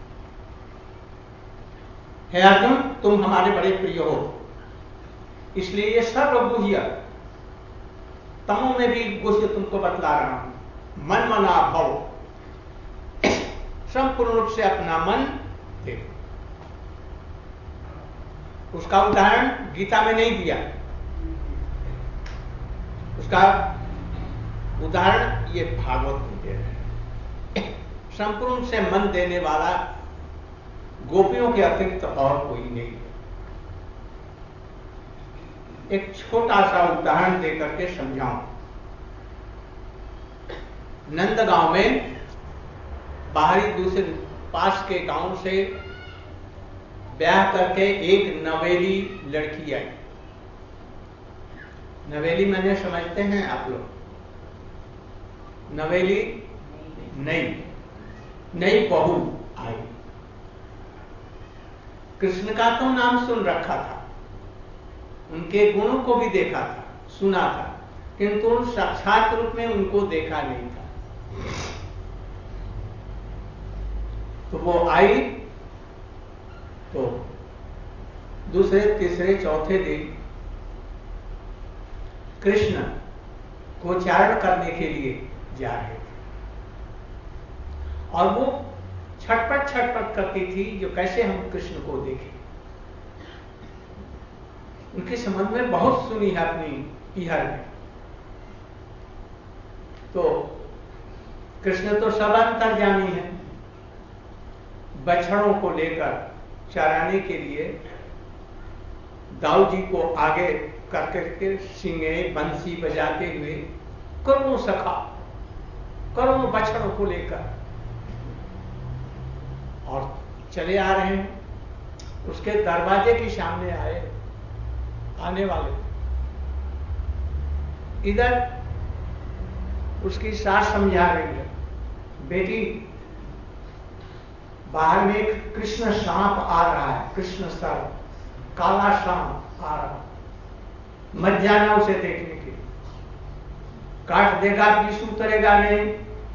हे अर्जुन, तुम हमारे बड़े प्रिय हो, इसलिए ये सर्वगुह्य, तमों में भी गुह्य तुमको बतला रहा हूं। मन मना भव, संपूर्ण रूप से अपना मन देखो। उसका उदाहरण गीता में नहीं दिया, उसका उदाहरण ये भागवत में दे रहे हैं। संपूर्ण से मन देने वाला गोपियों के अतिरिक्त और कोई नहीं है। एक छोटा सा उदाहरण देकर के समझाऊं। नंदगांव में बाहरी दूसरे पास के गांव से ब्याह करके एक नवेली लड़की आई। नवेली मैंने समझते हैं आप लोग? नवेली नई बहू आई। कृष्ण का तो नाम सुन रखा था, उनके गुणों को भी देखा था, सुना था, किंतु साक्षात रूप में उनको देखा नहीं था। तो वो आई तो दूसरे तीसरे चौथे दिन कृष्ण को चारण करने के लिए जा रहे थे और वो छटपट करती थी जो कैसे हम कृष्ण को देखें। उनके संबंध में बहुत सुनी है अपनी इहर में। तो कृष्ण तो सब अंतर्यामी है। बछड़ों को लेकर चराने के लिए दाऊ जी को आगे करके सिंगे बंसी बजाते हुए करोड़ों सखा, करोड़ों बछड़ों को लेकर और चले आ रहे हैं। उसके दरवाजे के सामने आने वाले इधर उसकी सास समझा रही है, बेटी बाहर में एक कृष्ण सांप आ रहा है, कृष्ण सर्प, काला सांप आ रहा, मत जाना उसे देखने के लिए, काट देगा, विष उतरेगा नहीं।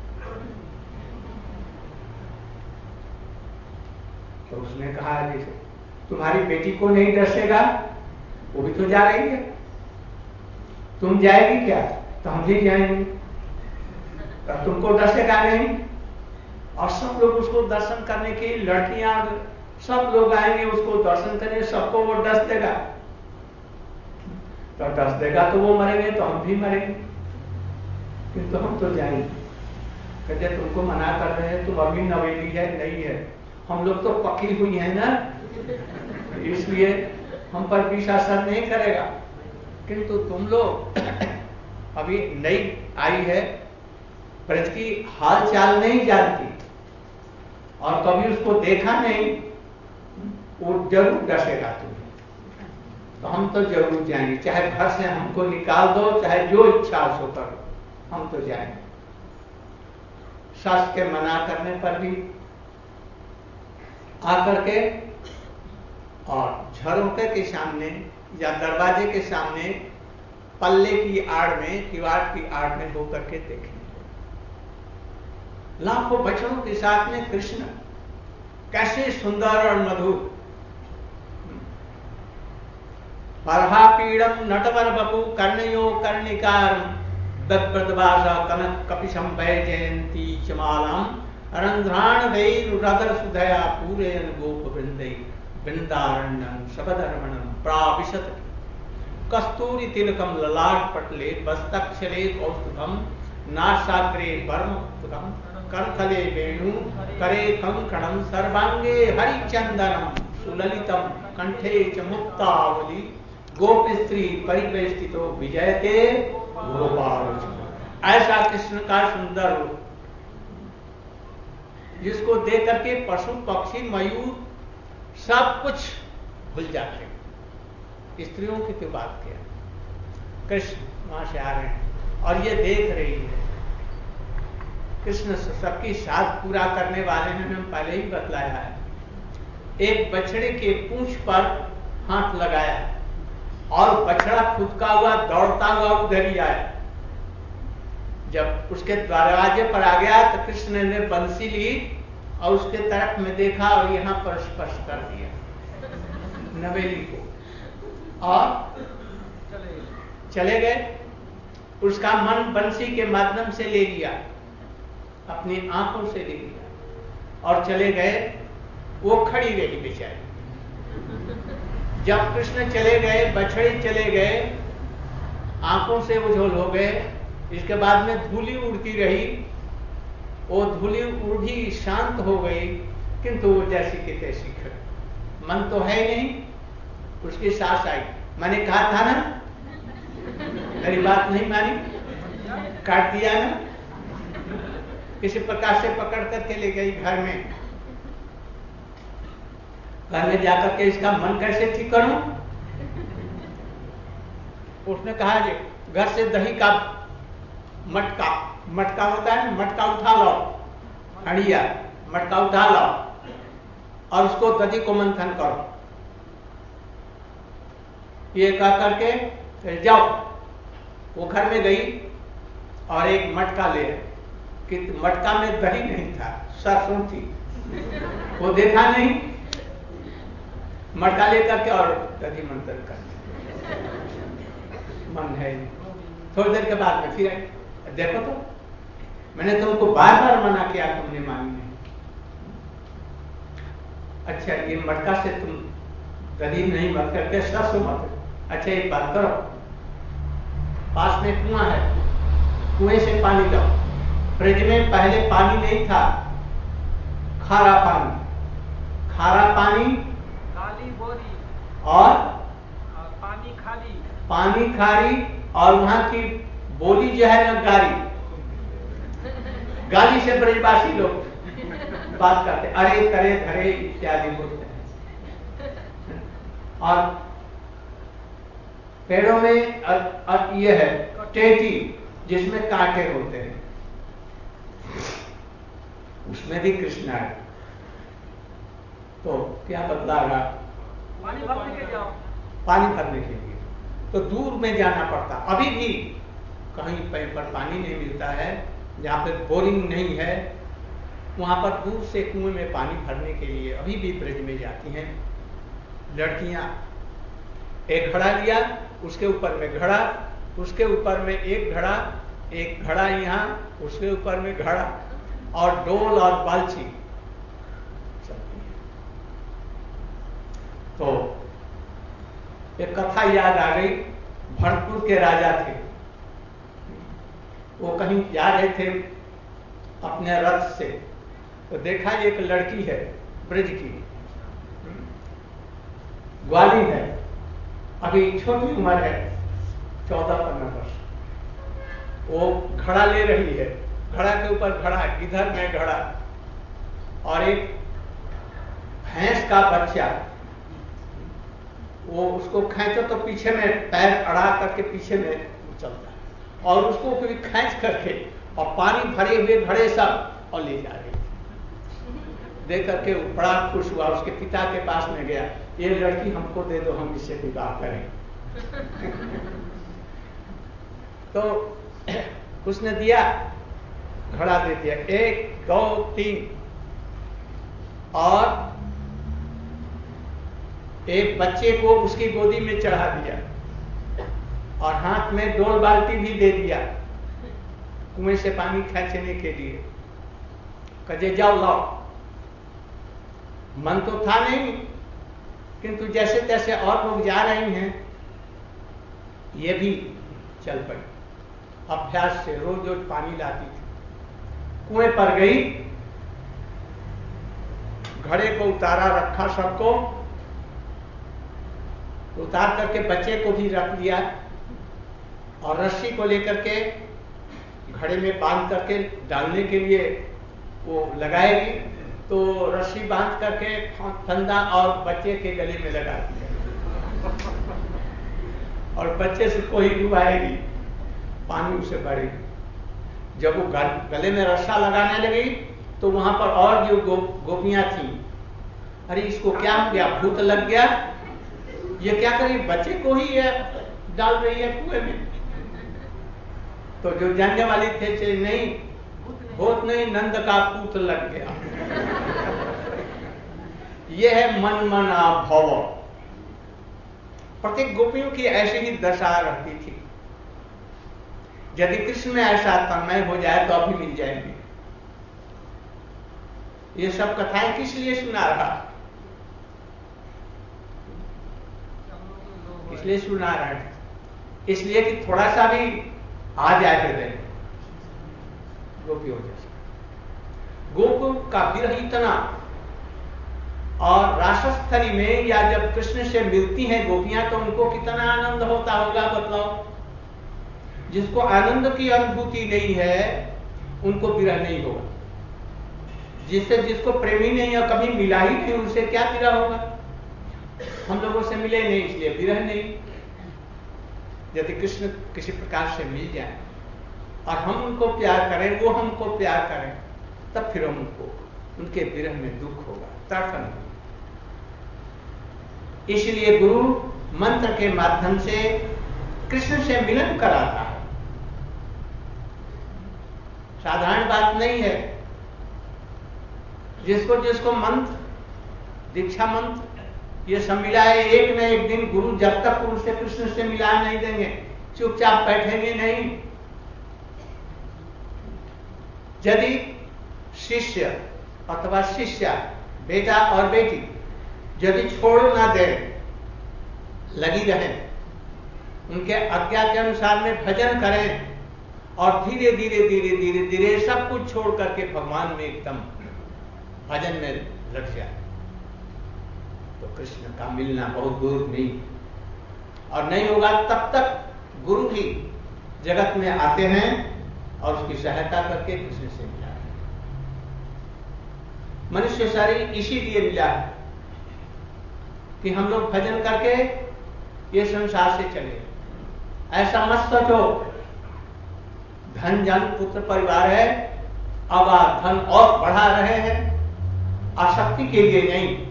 तो उसने कहा जैसे तुम्हारी बेटी को नहीं डसेगा, वो भी तो जा रही है, तुम जाएगी क्या? तो हम भी जाएंगे, तो तुमको डसेगा नहीं। और सब लोग उसको दर्शन करने की, लड़कियां सब लोग आएंगे उसको दर्शन करने, सबको वो डस देगा। तो डस देगा तो वो मरेंगे, तो हम भी मरेंगे, किंतु हम तो जाएंगे। कहते तुमको मना कर रहे हैं, तुम अभी नवेली है, नहीं है, हम लोग तो पकी हुई है ना, इसलिए हम पर विष असर नहीं करेगा, किंतु तुम लोग अभी नई आई है, ब्रज की हाल चाल नहीं जानती और कभी उसको देखा नहीं, वो जरूर डसेगा तुम्हें। तो हम तो जरूर जाएंगे, चाहे घर से हमको निकाल दो, चाहे जो इच्छा सो करो, हम तो जाएंगे। सास के मना करने पर भी आकर के और झरोखे के सामने या दरवाजे के सामने पल्ले की आड़ में, किवाड़ की आड़ में होकर के देखें। लाखों बच्चों के साथ में कृष्ण कैसे सुंदर और मधुर। परहापीड़म नटवर बपु कर्णयो कर्णिकार दत्प्रदवासा कनक कपिशम भय जयंती चमालम रंध्राण वैरुरदर सुधया पूरयन गोप वृंदे वृंदारण्यम शबदर्मणम प्राविशत कस्तूरी तिलकम ललाट पटले बस्तक्षरे कौस्तुभम नासाग्रे वर्मपुतम करथले वेणु करे कंकणम सर्वांगे हरिचंदनम सुललितम कंठे च मुक्तावली गोप स्त्री परिवेष्टितो विजयते गोपाल। ऐसा कृष्ण का सुंदर रूप जिसको देख करके पशु पक्षी मयूर सब कुछ भूल जाते। स्त्रियों की तो बात क्या, कृष्ण वहां से आ रहे हैं और ये देख रही है। कृष्ण सबकी साथ पूरा करने वाले हैं, हमने पहले ही बतलाया है। एक बछड़े के पूंछ पर हाथ लगाया और बछड़ा फुदका हुआ दौड़ता हुआ उधर ही आया। जब उसके दरवाजे पर आ गया तो कृष्ण ने बंसी ली और उसके तरफ में देखा और यहां पर स्पर्श कर दिया नवेली को और चले गए। उसका मन बंसी के माध्यम से ले लिया, अपनी आंखों से ले लिया और चले गए। वो खड़ी रही बेचारी। जब कृष्ण चले गए, बछड़े चले गए, आंखों से उझोल हो गए। इसके बाद में धूली उड़ती रही वो धूली उड़ी शांत हो गई, किंतु वो जैसी की तैसी खड़ी। मन तो है नहीं, उसकी सांस आई। मैंने कहा था ना, मेरी बात नहीं मानी, काट दिया ना। किसी प्रकार से पकड़ करके ले गई घर में। घर में जाकर के इसका मन कैसे ठीक करूं? उसने कहा जी घर से दही का मटका होता है, मटका उठा लो, हड़िया मटका उठा लो और उसको दही को मंथन करो। ये कह करके जाओ। वो घर में गई और एक मटका ले, कि मटका में दही नहीं था, सरसों थी। वो देखा नहीं, मटका लेकर के और दही मंथन कर। मन है थोड़ी देर के बाद में फिर देखो तो, मैंने तुमको बार बार मना किया, तुमने मानी नहीं। अच्छा ये मटका से तुम दही नहीं मत करके सरसों मत। अच्छा एक बात करो, पास में कुआं है, कुएं से पानी लो। फ्रिज में पहले पानी नहीं था, खारा पानी काली बोरी और पानी खारी, और वहां की बोली जो है ना गाली से ब्रजवासी लोग बात करते, अरे करे धरे इत्यादि बोलते हैं। और पेड़ों में ये है टेटी, जिसमें कांटे होते हैं, उसमें भी कृष्ण है। तो क्या बदला रहा? पानी भरने के जाओ, पानी भरने के लिए तो दूर में जाना पड़ता। अभी भी कहीं पर पानी नहीं मिलता है, जहाँ पे बोरिंग नहीं है, वहां पर दूर से कुएं में पानी भरने के लिए अभी भी ब्रज में जाती हैं लड़कियां। एक घड़ा लिया, उसके ऊपर में घड़ा, उसके ऊपर में एक घड़ा यहाँ, उसके ऊपर में घड़ा, और डोल और बालची चलती है। तो एक कथा याद आ गई। भरतपुर के राजा थे, वो कहीं जा रहे थे अपने रथ से, तो देखा एक लड़की है ब्रज की, ग्वाली है, अभी छोटी उम्र है, 14-15 वर्ष। वो घड़ा ले रही है, घड़ा के ऊपर घड़ा, इधर में घड़ा, और एक भैंस का बच्चा, वो उसको खींचो तो पीछे में पैर अड़ा करके पीछे में चलता है, और उसको फिर खींच करके और पानी भरे हुए घड़े सब और ले जा रही। देख करके वो बड़ा खुश हुआ, उसके पिता के पास में गया, ये लड़की हमको दे दो, हम इससे विवाह करें। तो उसने दिया, घड़ा दे दिया, 1 2 3, और एक बच्चे को उसकी गोदी में चढ़ा दिया, और हाथ में डोल बाल्टी भी दे दिया कुएं से पानी खींचने के लिए। कहे जाओ लाओ। मन तो था नहीं, किंतु जैसे तैसे और लोग जा रहे हैं, ये भी चल पड़ी। अभ्यास से रोज रोज पानी लाती थी। कुएं पर गई, घड़े को उतारा, रखा सबको, उतार करके बच्चे को भी रख लिया, और रस्सी को लेकर के घड़े में बांध करके डालने के लिए वो लगाएगी, तो रस्सी बांध करके फंदा और बच्चे के गले में लगा दिया, और बच्चे से कोई डुबाएगी, पानी उसे भरेगी। जब वो गले में रस्सा लगाने लगी, तो वहां पर और जो गोपियां थी, अरे इसको क्या हो गया, भूत लग गया, ये क्या करी, बच्चे को ही डाल रही है कुएं में। तो जो जानने वाली थे, नहीं भूत नहीं, नंद का पूत लग गया। यह है मन मना भव। प्रत्येक गोपियों की ऐसी ही दशा रहती थी। यदि कृष्ण में ऐसा तन्मय हो जाए तो अभी मिल जाएंगे। ये सब कथाएं किस लिए सुना रहा, इसलिए सुना रहे हैं, इसलिए कि थोड़ा सा भी आ जाए हृदय गोपियों जैसा। गोकुल का विरह इतना, और रासस्थली में या जब कृष्ण से मिलती हैं गोपियां तो उनको कितना आनंद होता होगा बतलाओ। जिसको आनंद की अनुभूति नहीं है उनको विरह नहीं होगा, जिसको प्रेमी नहीं और कभी मिला ही नहीं उनसे क्या विरह होगा। हम लोगों से मिले नहीं इसलिए विरह नहीं। यदि कृष्ण किसी प्रकार से मिल जाए और हम उनको प्यार करें, वो हमको प्यार करें, तब फिर हमको उनके विरह में दुख होगा, तड़फन होगा। इसलिए गुरु मंत्र के माध्यम से कृष्ण से मिलन कराता है। साधारण बात नहीं है। जिसको मंत्र, दीक्षा मंत्र ये सब मिला है, एक न एक दिन गुरु जब तक उनसे कृष्ण से मिला नहीं देंगे चुपचाप बैठेंगे नहीं। यदि शिष्य अथवा शिष्या, बेटा और बेटी यदि छोड़ ना दे, लगी रहे, उनके आज्ञा के अनुसार में भजन करें और धीरे धीरे धीरे धीरे धीरे सब कुछ छोड़ करके भगवान में एकदम भजन में लग जाए, तो कृष्ण का मिलना बहुत दूर नहीं। और नहीं होगा तब तक गुरु भी जगत में आते हैं और उसकी सहायता करके कृष्ण से मिला है। मनुष्य शरीर इसीलिए मिला है कि हम लोग भजन करके ये संसार से चले। ऐसा मत सोचो धन जन पुत्र परिवार है, अब आप धन और बढ़ा रहे हैं, आसक्ति के लिए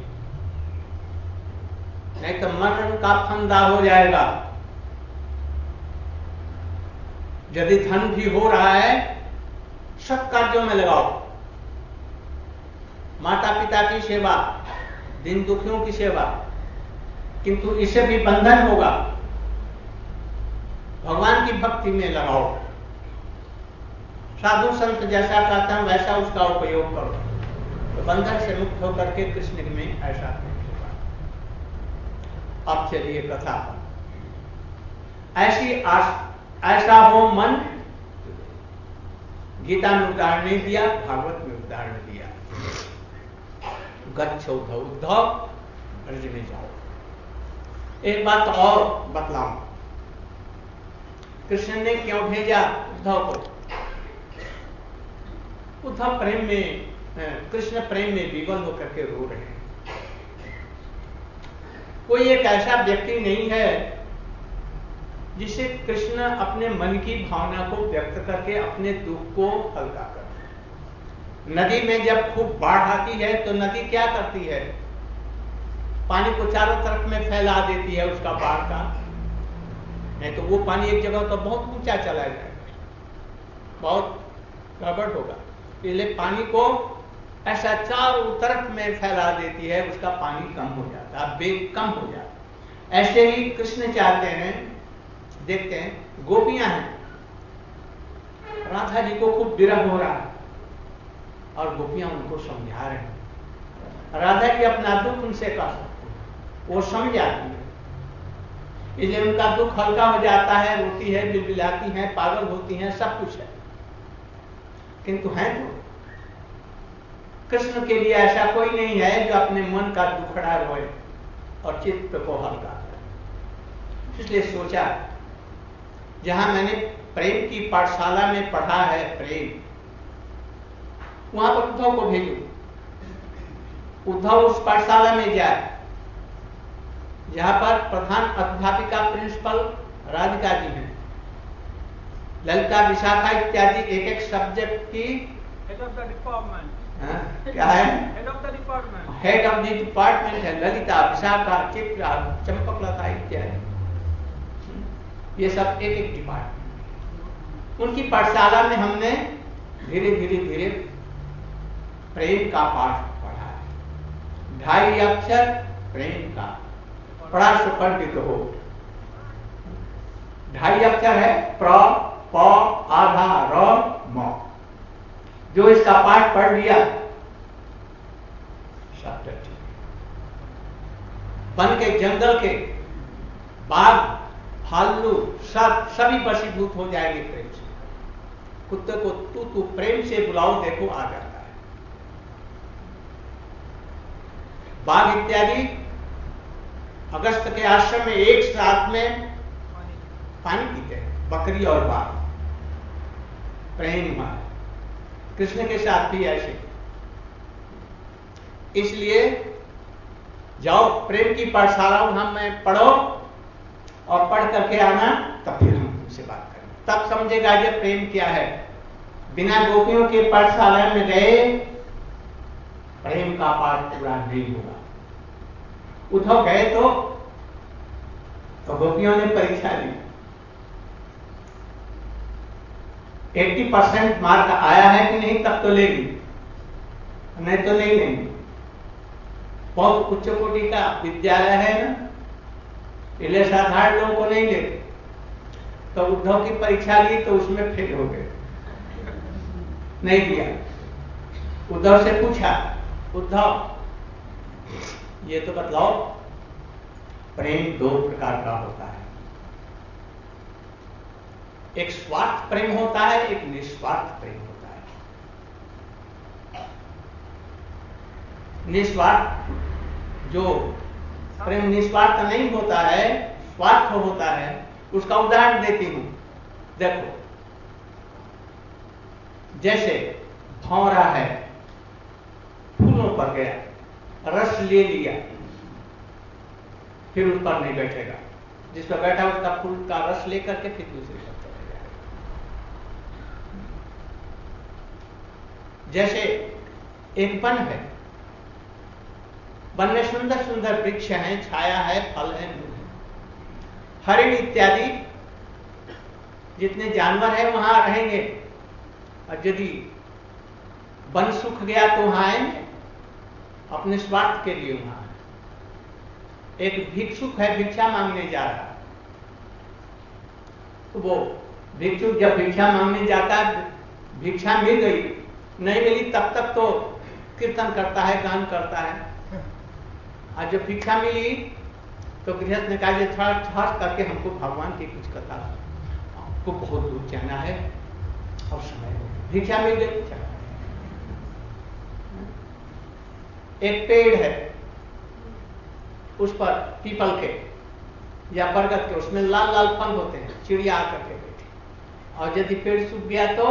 नहीं तो मरण का फंदा हो जाएगा। यदि धन भी हो रहा है, सब कार्यों में लगाओ, माता पिता की सेवा, दिन दुखियों की सेवा, किंतु इसे भी बंधन होगा। भगवान की भक्ति में लगाओ, साधु संत जैसा कहते हैं वैसा उसका उपयोग करो, तो बंधन से मुक्त होकर के कृष्ण में ऐसा होगा। अब चलिए कथा। ऐसा हो मन, गीता में उदाहरण नहीं दिया, भागवत में उदाहरण दिया। गच्छो उद्धव, ब्रज में जाओ। एक बात और बतलाऊं, कृष्ण ने क्यों भेजा उद्धव को? उद्धव प्रेम में, कृष्ण प्रेम में विवल होकर के रो रहे हैं। कोई एक ऐसा व्यक्ति नहीं है जिसे कृष्ण अपने मन की भावना को व्यक्त करके अपने दुख को हल्का कर। नदी में जब खूब बाढ़ आती है तो नदी क्या करती है? पानी को चारों तरफ में फैला देती है उसका बाढ़ का, नहीं तो वो पानी एक जगह तो बहुत ऊंचा चला जाएगा, बहुत गड़बड़ होगा। इसलिए पानी को ऐसा चारों तरफ में फैला देती है, उसका पानी कम हो जाता है, वेग कम हो जाता है। ऐसे ही कृष्ण चाहते हैं, देखते हैं गोपियां हैं, राधा जी को खूब विरह हो रहा है और गोपियां उनको समझा रहे हैं। राधा जी अपना दुख उनसे कह सकते हैं, वो समझ जाती है, इसलिए उनका दुख हल्का हो जाता है, रोती है, बिलबिलाती है, पागल होती हैं, सब कुछ है। किंतु है तो कृष्ण के लिए ऐसा कोई नहीं है जो अपने मन का दुखड़ा रोए और चित्त को हल्का करे। इसलिए सोचा जहां मैंने प्रेम की पाठशाला में पढ़ा है प्रेम, वहां पर उद्धव को भेजो, उद्धव उस पाठशाला में जाए जहां पर प्रधान अध्यापिका प्रिंसिपल राधिका जी हैं, ललिता विशाखा इत्यादि एक एक सब्जेक्ट की हेड ऑफ द डिपार्टमेंट। क्या है? Head of the department. Head of the department है ललिता, विशाखा, चित्रा, चंपकलता इत्यादि, ये सब एक एक डिपार्टमेंट। उनकी पाठशाला में हमने धीरे धीरे धीरे प्रेम का पाठ पढ़ा है। 2.5 अक्षर प्रेम का पढ़ा सो पंडित हो। 2.5 अक्षर है प्र, प, आधा, र, म। जो इसका पाठ पढ़ लिया सब ठीक। वन के जंगल के बाघ भालू सभी वशीभूत हो जाएंगे प्रेम से। कुत्ते को तू प्रेम से बुलाओ, देखो आ जाता है। बाघ इत्यादि अगस्त के आश्रम में एक साथ में पानी पीते हैं, बकरी और बाघ। प्रेम है कृष्ण के साथ भी ऐसे। इसलिए जाओ प्रेम की पाठशाला वहां में पढ़ो और पढ़ करके आना, तब फिर हम तुमसे बात करेंगे, तब समझेगा ये प्रेम क्या है। बिना गोपियों के पाठशाला में गए प्रेम का पाठ पूरा नहीं होगा। उद्धव गए तो गोपियों ने परीक्षा ली, 80% मार्क आया है कि नहीं तब तो लेगी, नहीं तो नहीं लेंगे। बहुत उच्च कोटि का विद्यालय है ना, इसलिए साधारण लोगों को नहीं लेते। तो उद्धव की परीक्षा ली तो उसमें फेल हो गए, नहीं दिया। उद्धव से पूछा, उद्धव ये तो बतलाओ प्रेम दो प्रकार का होता है, एक स्वार्थ प्रेम होता है, एक निस्वार्थ प्रेम होता है। निस्वार्थ जो प्रेम निस्वार्थ नहीं होता है, स्वार्थ होता है, उसका उदाहरण देती हूं। देखो जैसे भौरा है, फूलों पर गया, रस ले लिया, फिर उस पर नहीं बैठेगा, जिस पर बैठा उसका फूल का रस लेकर के फिर दूसरे पर चले जाएगा। जैसे एक वन है, वन में सुंदर सुंदर वृक्ष हैं, छाया है, फल है, हरिण इत्यादि जितने जानवर हैं वहां रहेंगे, और यदि वन सूख गया तो वहां आएंगे, अपने स्वार्थ के लिए वहां। एक भिक्षुक है, भिक्षा मांगने जा रहा है, तो वो भिक्षुक जब भिक्षा मांगने जाता है, भिक्षा मिल गई, नहीं मिली तब तक तो कीर्तन करता है, गान करता है। और जब भिक्षा मिली तो गृहस्थ ने कहा, थोड़ा ठहर करके हमको भगवान की कुछ कथा, हमको बहुत दूर जाना है और समय हो गया। भिक्षा मिल गई, चला। एक पेड़ है, उस पर पीपल के या बरगद के, उसमें लाल लाल फल होते हैं, चिड़िया आकर के बैठी, और यदि पेड़ सूख गया तो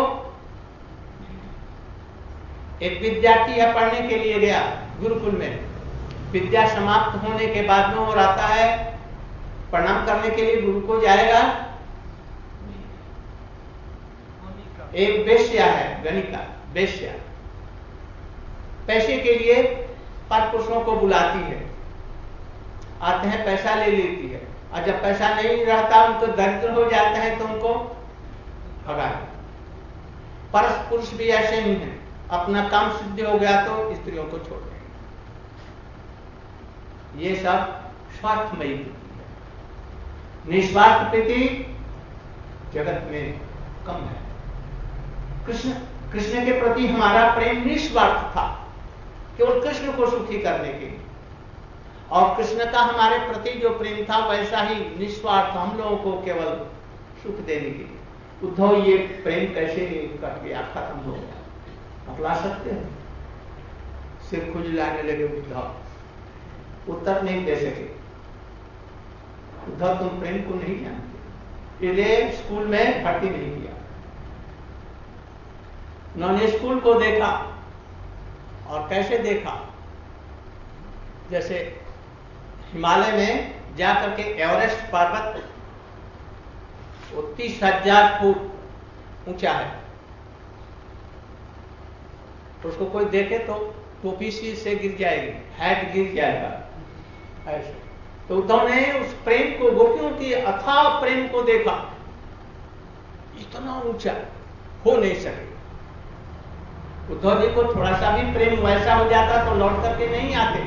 एक विद्यार्थी है, पढ़ने के लिए गया गुरुकुल में, विद्या समाप्त होने के बाद में वो आता है, प्रणाम करने के लिए गुरु को जाएगा। एक वेश्या है, गणिका वेश्या, पैसे के लिए पर पुरुषों को बुलाती है, आते हैं, पैसा ले लेती है, और जब पैसा नहीं रहता, उनको दरिद्र हो जाते हैं तो उनको भगा। पर पुरुष भी ऐसे ही हैं, अपना काम सिद्ध हो गया तो स्त्रियों को छोड़ देंगे। ये सब स्वार्थमयी प्रीति है, निस्वार्थ प्रीति जगत में कम है। कृष्ण के प्रति हमारा प्रेम निस्वार्थ था, केवल कृष्ण को सुखी करने के लिए, और कृष्ण का हमारे प्रति जो प्रेम था वैसा ही निस्वार्थ, हम लोगों को केवल सुख देने के लिए। उद्धव ये प्रेम कैसे कट गया, खत्म हो गया, बतला सकते हैं? सिर खुजलाने लगे उद्धव, उत्तर नहीं दे सके। उद्धव तुम प्रेम को नहीं जानते, इसलिए स्कूल में भर्ती नहीं किया। उन्होंने स्कूल को देखा, और कैसे देखा, जैसे हिमालय में जाकर के एवरेस्ट पर्वत, वो 30,000 फुट ऊंचा है, तो उसको कोई देखे तो टोपी से गिर जाएगी, हैट गिर जाएगा ऐसे। तो उद्धव ने उस प्रेम को, गोपियों के अथाह प्रेम को देखा, इतना ऊंचा हो नहीं सके। उद्धव जी को थोड़ा सा भी प्रेम वैसा हो जाता तो लौट करके नहीं आते।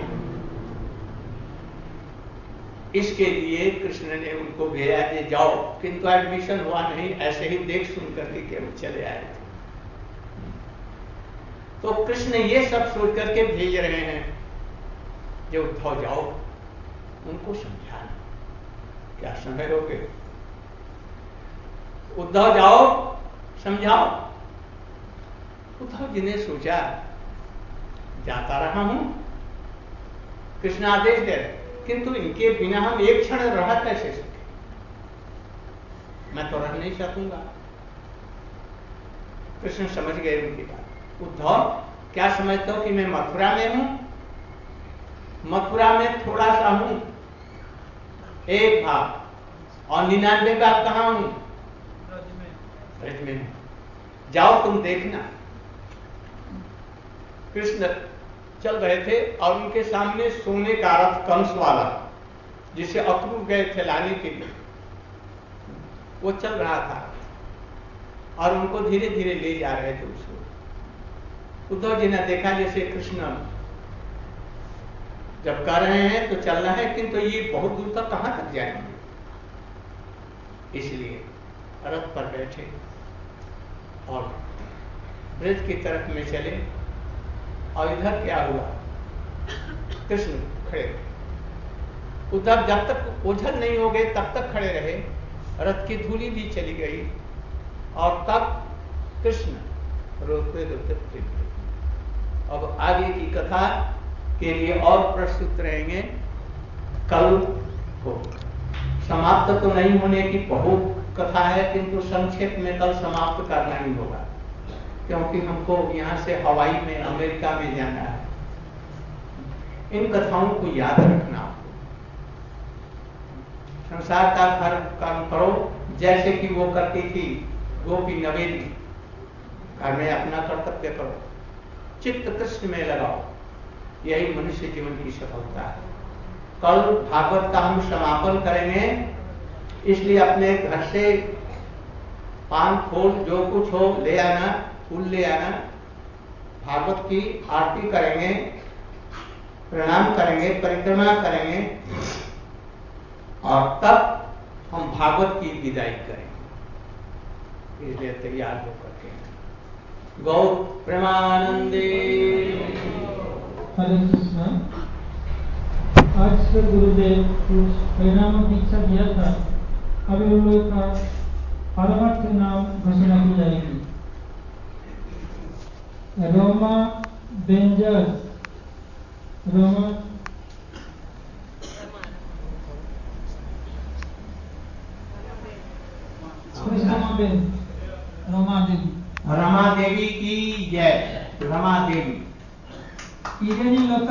इसके लिए कृष्ण ने उनको भेजा कि जाओ, किंतु एडमिशन हुआ नहीं, ऐसे ही देख सुन करके केवल चले आए थे। तो कृष्ण ये सब सोच करके भेज रहे हैं, जो उद्धव जाओ, उनको समझाना। क्या समय हो गए? उद्धव जाओ, समझाओ। उद्धव जी ने सोचा, जाता रहा हूं, कृष्ण आदेश दे रहे, किंतु इनके बिना हम एक क्षण रह कैसे सके? मैं तो रह नहीं सकूंगा। कृष्ण समझ गए उनकी बात। उद्धव, क्या समझते हो कि मैं मथुरा में हूं? मथुरा में थोड़ा सा हूं, एक भाग, और 99 भाग कहां हूं? ब्रज में हूं। जाओ तुम देखना। कृष्ण चल रहे थे और उनके सामने सोने का रथ कंस वाला, जिसे अक्रूर गए थे लाने के लिए, वो चल रहा था और उनको धीरे धीरे ले जा रहे थे उसको। उद्धव जी ने देखा जैसे कृष्ण जब कर रहे हैं तो चल रहा है, किंतु ये बहुत दूर तक कहां तक जाएंगे, इसलिए रथ पर बैठे और ब्रज की तरफ में चले। और इधर क्या हुआ, कृष्ण खड़े। उद्धव जब तक ओझल नहीं हो गए तब तक खड़े रहे, रथ की धूली भी चली गई और तब कृष्ण रोते रोते फिर गए। अब आगे की कथा के लिए और प्रस्तुत रहेंगे कल को। समाप्त तो नहीं होने की बहुत कथा है, किंतु संक्षेप में कल समाप्त करना ही होगा, क्योंकि हमको यहां से हवाई में अमेरिका में जाना है। इन कथाओं को याद रखना। संसार का कर्म करो जैसे कि वो करती थी गोपी नवेदी, घर में अपना कर्तव्य करो, चित्त कृष्ण में लगाओ, यही मनुष्य जीवन की सफलता है। कल भागवत का हम समापन करेंगे, इसलिए अपने घर से पान फूल जो कुछ हो ले आना, फूल ले आना, भागवत की आरती करेंगे, प्रणाम करेंगे, परिक्रमा करेंगे और तब हम भागवत की विदाई करेंगे। इसलिए तैयार होकर के गौ प्रेमानंदे। हरे कृष्ण। आज से गुरुदेव कुछ परिणाम दीक्षा दिया था, अभी उन लोगों का परमार्थ नाम घोषणा की जाएगी। रोमा बेंजर, रोमा रमा देवी की जय। रमा देवी।